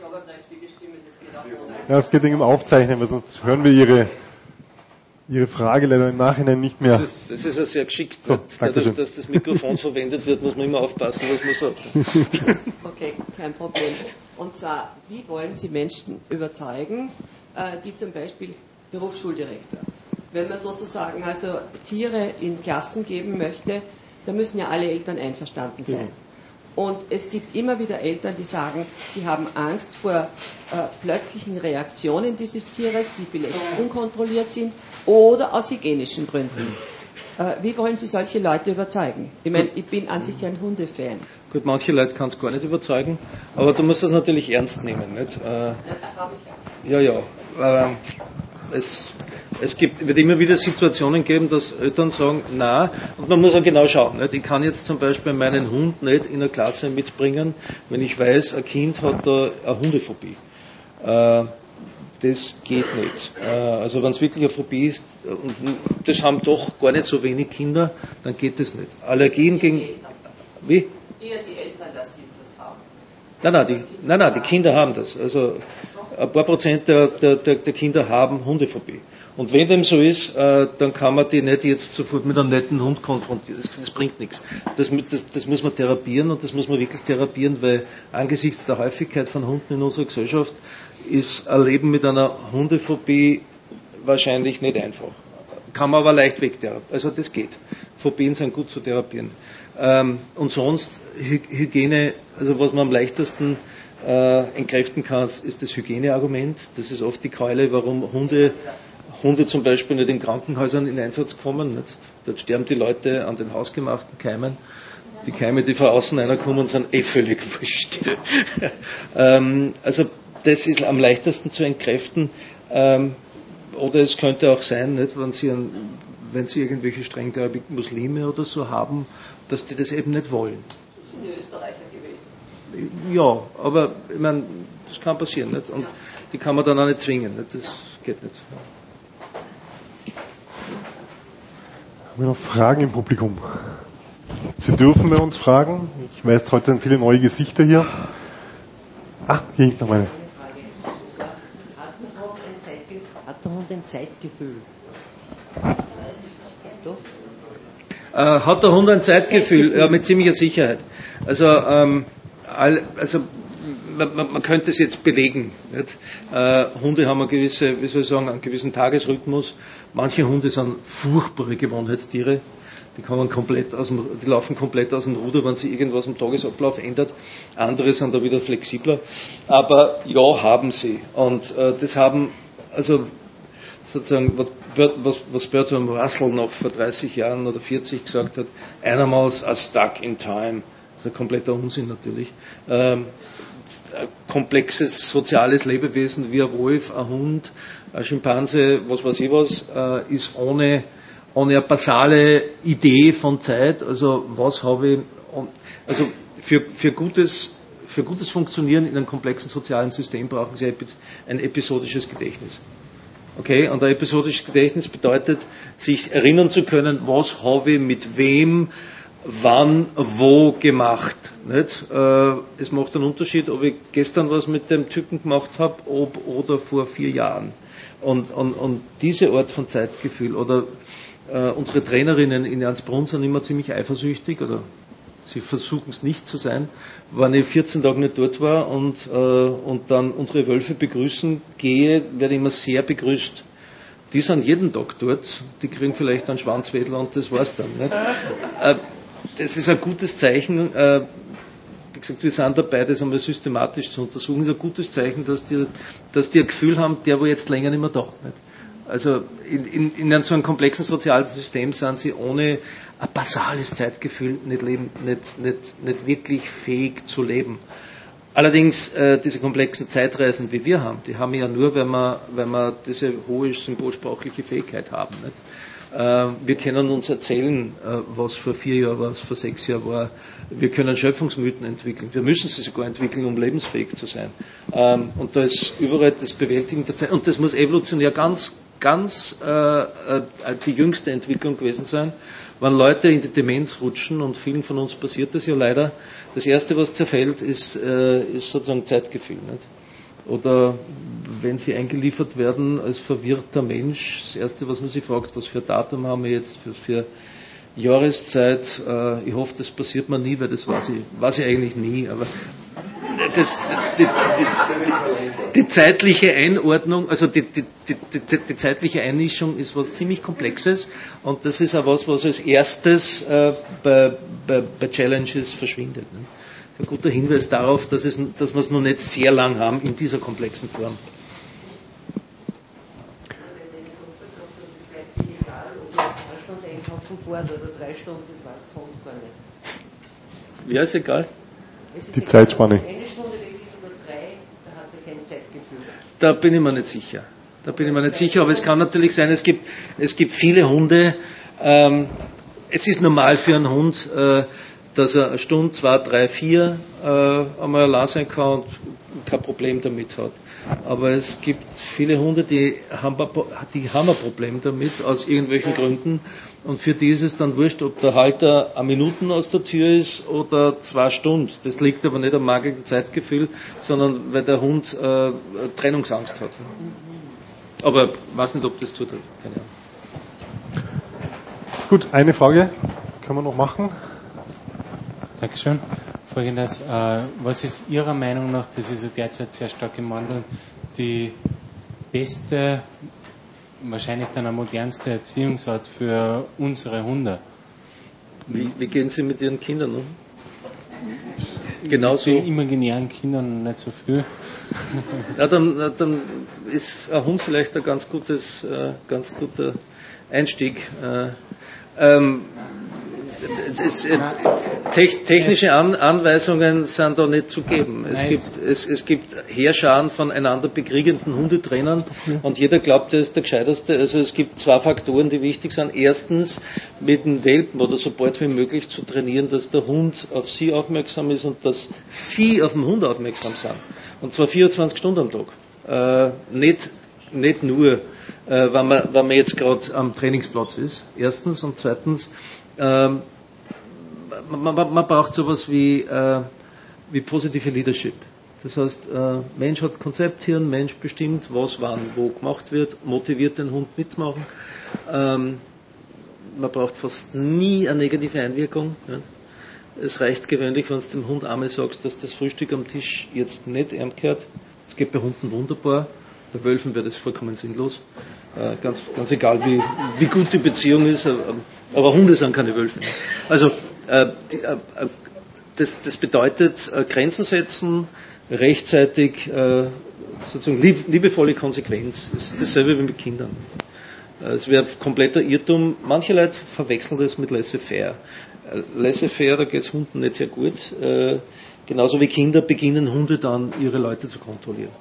Ja, es geht um Aufzeichnen, weil sonst hören wir Ihre, Ihre Frage leider im Nachhinein nicht mehr. Das ist, das ist ja sehr geschickt. So, Dadurch, dass das Mikrofon verwendet wird, muss man immer aufpassen, was man sagt. Okay, kein Problem. Und zwar, wie wollen Sie Menschen überzeugen, die zum Beispiel Berufsschuldirektor, wenn man sozusagen also Tiere in Klassen geben möchte, da müssen ja alle Eltern einverstanden sein. Und es gibt immer wieder Eltern, die sagen, sie haben Angst vor äh, plötzlichen Reaktionen dieses Tieres, die vielleicht unkontrolliert sind oder aus hygienischen Gründen. Äh, wie wollen Sie solche Leute überzeugen? Ich meine, ich bin an sich ein Hundefan. Gut, manche Leute kann es gar nicht überzeugen, aber du musst das natürlich ernst nehmen. Nicht? Äh, ja, ja. Äh, es Es gibt, wird immer wieder Situationen geben, dass Eltern sagen, na, und man muss auch genau schauen. Nicht? Ich kann jetzt zum Beispiel meinen Hund nicht in der Klasse mitbringen, wenn ich weiß, ein Kind hat da eine Hundephobie. Äh, das geht nicht. Äh, also wenn es wirklich eine Phobie ist, und das haben doch gar nicht so wenig Kinder, dann geht das nicht. Allergien gegen... Wie? Eher die Eltern, dass sie das haben. Nein, nein, die, nein, nein, die Kinder haben das. Also ein paar Prozent der, der, der Kinder haben Hundephobie. Und wenn dem so ist, äh, dann kann man die nicht jetzt sofort mit einem netten Hund konfrontieren. Das, das bringt nichts. Das, das, das muss man therapieren und das muss man wirklich therapieren, weil angesichts der Häufigkeit von Hunden in unserer Gesellschaft ist ein Leben mit einer Hundephobie wahrscheinlich nicht einfach. Kann man aber leicht wegtherapieren. Also das geht. Phobien sind gut zu therapieren. Ähm, und sonst Hy- Hygiene, also was man am leichtesten äh, entkräften kann, ist das Hygieneargument. Das ist oft die Keule, warum Hunde Hunde zum Beispiel nicht in Krankenhäusern in Einsatz kommen. Nicht? Dort sterben die Leute an den hausgemachten Keimen. Die Keime, die von außen reinkommen, sind eh völlig wurscht. ähm, also das ist am leichtesten zu entkräften. Ähm, oder es könnte auch sein, nicht, wenn, Sie ein, wenn Sie irgendwelche strenggläubigen Muslime oder so haben, dass die das eben nicht wollen. Das sind die Österreicher gewesen. Ja, aber ich meine, das kann passieren. Nicht? Und die kann man dann auch nicht zwingen. Nicht? Das geht nicht. Haben wir noch Fragen im Publikum? Sie dürfen bei uns fragen. Ich weiß, heute sind viele neue Gesichter hier. Ah, hier hinten noch eine. Hat der Hund ein Zeitgefühl? Doch? Äh, hat der Hund ein Zeitgefühl? Zeitgefühl? Ja, mit ziemlicher Sicherheit. Also, ähm, all, also man, man, man könnte es jetzt belegen. Nicht? Äh, Hunde haben eine gewisse, wie soll ich sagen, einen gewissen Tagesrhythmus. Manche Hunde sind furchtbare Gewohnheitstiere. Die, kann man komplett aus dem, die laufen komplett aus dem Ruder, wenn sich irgendwas im Tagesablauf ändert. Andere sind da wieder flexibler. Aber ja, haben sie. Und äh, das haben, also sozusagen, was, was, was Bertrand Russell noch vor dreißig Jahren oder vierzig gesagt hat, Animals are stuck in time. Das ist ein kompletter Unsinn natürlich. Ähm, ein komplexes soziales Lebewesen wie ein Wolf, ein Hund, ein Schimpanse, was weiß ich was, äh, ist ohne, ohne eine basale Idee von Zeit. Also was habe ich, also für, für gutes, für gutes Funktionieren in einem komplexen sozialen System brauchen Sie ein episodisches Gedächtnis. Okay, und ein episodisches Gedächtnis bedeutet, sich erinnern zu können, was habe ich mit wem, wann, wo gemacht. Nicht? Äh, es macht einen Unterschied, ob ich gestern was mit dem Typen gemacht habe ob, oder vor vier Jahren. Und, und, und diese Art von Zeitgefühl, oder äh, unsere Trainerinnen in Ernstbrunn sind immer ziemlich eifersüchtig, oder sie versuchen es nicht zu sein, wenn ich vierzehn Tage nicht dort war und, äh, und dann unsere Wölfe begrüßen gehe, werde ich immer sehr begrüßt. Die sind jeden Tag dort, die kriegen vielleicht einen Schwanzwedel und das war's dann. Nicht? Äh, das ist ein gutes Zeichen. Äh, wie gesagt, wir sind dabei, das einmal systematisch zu untersuchen. Das ist ein gutes Zeichen, dass die, dass die ein Gefühl haben, der war jetzt länger nicht mehr da. Nicht? Also in, in, in einem so einem komplexen sozialen System sind sie ohne ein basales Zeitgefühl nicht, leben, nicht, nicht, nicht wirklich fähig zu leben. Allerdings äh, diese komplexen Zeitreisen, wie wir haben, die haben wir ja nur, wenn wir, wenn wir diese hohe symbolsprachliche Fähigkeit haben. Nicht? Äh, wir können uns erzählen, äh, was vor vier Jahren war, was vor sechs Jahren war. Wir können Schöpfungsmythen entwickeln. Wir müssen sie sogar entwickeln, um lebensfähig zu sein. Ähm, und da ist überall das Bewältigen der Zeit. Und das muss evolutionär ganz ganz äh, äh, die jüngste Entwicklung gewesen sein, wenn Leute in die Demenz rutschen, und vielen von uns passiert das ja leider, das Erste, was zerfällt, ist, äh, ist sozusagen Zeitgefühl. Nicht? Oder wenn sie eingeliefert werden als verwirrter Mensch, das Erste, was man sich fragt, was für ein Datum haben wir jetzt, für, für Jahreszeit, äh, ich hoffe, das passiert mir nie, weil das weiß ich, weiß ich eigentlich nie, aber das, die, die, die zeitliche Einordnung, also die, die, die, die, die zeitliche Einmischung ist was ziemlich Komplexes, und das ist auch was, was als erstes äh, bei, bei, bei Challenges verschwindet. Ne? Ein guter Hinweis darauf, dass, es, dass wir es noch nicht sehr lang haben in dieser komplexen Form. Oder drei Stunden, das weiß der Hund gar nicht. Ja, ist egal. Die egal, Zeitspanne. Eine Stunde weg ist oder drei, da hat er kein Zeitgefühl. Da bin ich mir nicht sicher. Da bin ich mir nicht sicher, aber es kann natürlich sein, es gibt, es gibt viele Hunde. Ähm, es ist normal für einen Hund, äh, dass er eine Stunde, zwei, drei, vier äh, einmal allein sein kann und kein Problem damit hat. Aber es gibt viele Hunde, die haben, die haben ein Problem damit, aus irgendwelchen Gründen. Und für die ist es dann wurscht, ob der Halter eine Minuten aus der Tür ist oder zwei Stunden. Das liegt aber nicht am mangelnden Zeitgefühl, sondern weil der Hund äh, Trennungsangst hat. Aber ich weiß nicht, ob das zutrifft. Keine Ahnung. Gut, eine Frage können wir noch machen. Dankeschön. Folgendes, äh, was ist Ihrer Meinung nach, das ist ja derzeit sehr stark im Wandel, die beste, wahrscheinlich dann eine modernste Erziehungsart für unsere Hunde? Wie, wie gehen Sie mit Ihren Kindern um? Genauso. Mit den imaginären Kindern nicht so viel. Ja, dann, dann ist ein Hund vielleicht ein ganz gutes, äh, ganz guter Einstieg. Äh, ähm, das, äh, technische An- Anweisungen sind da nicht zu geben. Es gibt, es, es gibt Heerscharen von einander bekriegenden Hundetrainern, und jeder glaubt, er ist der Gescheiterste. Also es gibt zwei Faktoren, die wichtig sind. Erstens, mit dem Welpen oder so bald wie möglich zu trainieren, dass der Hund auf sie aufmerksam ist und dass sie auf den Hund aufmerksam sind. Und zwar vierundzwanzig Stunden am Tag. Äh, nicht, nicht nur, äh, wenn, man, wenn man jetzt gerade am Trainingsplatz ist. Erstens. Und zweitens, ähm, Man, man, man braucht sowas wie, äh, wie positive Leadership. Das heißt, äh, Mensch hat Konzepthirn, Mensch bestimmt, was wann wo gemacht wird, motiviert den Hund mitzumachen. Ähm, man braucht fast nie eine negative Einwirkung. Nicht? Es reicht gewöhnlich, wenn du dem Hund einmal sagst, dass das Frühstück am Tisch jetzt nicht ihm gehört. Das geht bei Hunden wunderbar. Bei Wölfen wäre das vollkommen sinnlos. Äh, ganz, ganz egal, wie, wie gut die Beziehung ist. Aber, aber Hunde sind keine Wölfe. Also, äh, die, äh, das, das bedeutet äh, Grenzen setzen, rechtzeitig, äh, sozusagen lieb, liebevolle Konsequenz. Das ist dasselbe wie mit Kindern. Äh, es wäre kompletter Irrtum. Manche Leute verwechseln das mit laissez-faire. Äh, laissez-faire, da geht es Hunden nicht sehr gut. Äh, genauso wie Kinder beginnen Hunde dann, ihre Leute zu kontrollieren.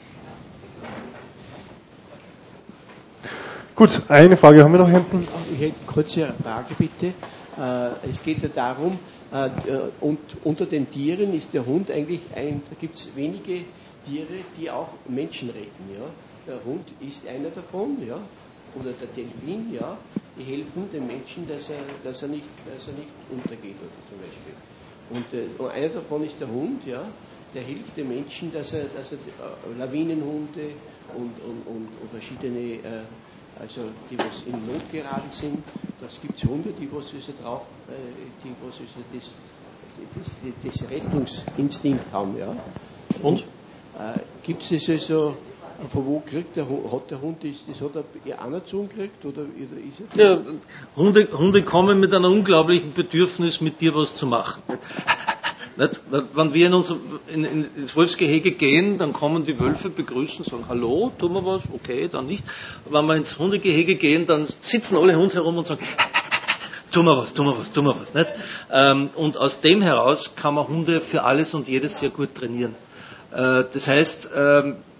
Gut, eine Frage haben wir noch hinten. Ich hätte eine kurze Frage bitte. Es geht ja darum, und unter den Tieren ist der Hund eigentlich ein, da gibt es wenige Tiere, die auch Menschen retten. Ja? Der Hund ist einer davon, ja? Oder der Delfin, ja? Die helfen dem Menschen, dass er, dass er, nicht, dass er nicht untergeht, oder zum Beispiel. Und, äh, und einer davon ist der Hund, ja? Der hilft dem Menschen, dass er, dass er äh, Lawinenhunde und, und, und, und verschiedene äh, also die, was in Not geraten sind, das gibt es Hunde, die was also drauf, die was also das, das, das Rettungsinstinkt haben, ja. Und? Äh, gibt es das also, von wo kriegt der Hund, hat der Hund das, das hat er anerzogen gekriegt, oder ist er? Ja, Hunde, Hunde kommen mit einem unglaublichen Bedürfnis, mit dir was zu machen. Nicht? Wenn wir in unser, in, in, ins Wolfsgehege gehen, dann kommen die Wölfe begrüßen, sagen Hallo, tun wir was? Okay, dann nicht. Wenn wir ins Hundegehege gehen, dann sitzen alle Hunde herum und sagen tun wir was, tun wir was, tun wir was. Nicht? Ähm, und aus dem heraus kann man Hunde für alles und jedes sehr gut trainieren. Äh, das heißt, ähm,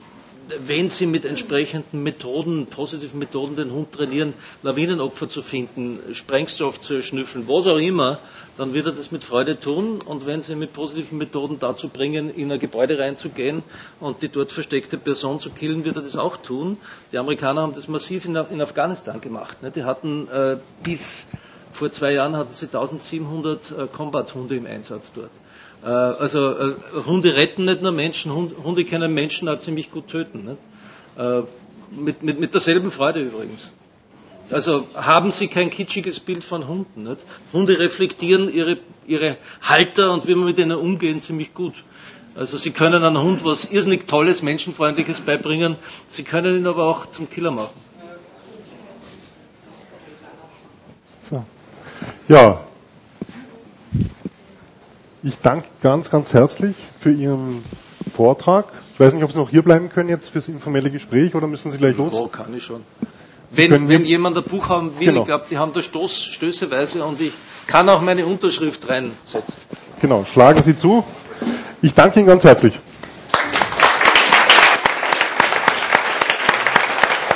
wenn Sie mit entsprechenden Methoden, positiven Methoden den Hund trainieren, Lawinenopfer zu finden, Sprengstoff zu erschnüffeln, was auch immer, dann wird er das mit Freude tun. Und wenn Sie mit positiven Methoden dazu bringen, in ein Gebäude reinzugehen und die dort versteckte Person zu killen, wird er das auch tun. Die Amerikaner haben das massiv in, in Afghanistan gemacht. Ne? Die hatten äh, bis vor zwei Jahren hatten sie eintausendsiebenhundert äh, Combat-Hunde im Einsatz dort. Also äh, Hunde retten nicht nur Menschen, Hunde, Hunde können Menschen auch ziemlich gut töten. Nicht? Äh, mit, mit, mit derselben Freude übrigens. Also haben Sie kein kitschiges Bild von Hunden. Nicht? Hunde reflektieren ihre, ihre Halter und wie man mit ihnen umgehen ziemlich gut. Also Sie können einem Hund was irrsinnig Tolles, Menschenfreundliches beibringen, Sie können ihn aber auch zum Killer machen. So. Ja. Ich danke ganz, ganz herzlich für Ihren Vortrag. Ich weiß nicht, ob Sie noch hier bleiben können jetzt fürs informelle Gespräch oder müssen Sie gleich los? Oh, kann ich schon. Wenn, wenn jemand ein Buch haben will, genau. Ich glaube, die haben da Stoß, Stößeweise und ich kann auch meine Unterschrift reinsetzen. Genau, schlagen Sie zu. Ich danke Ihnen ganz herzlich.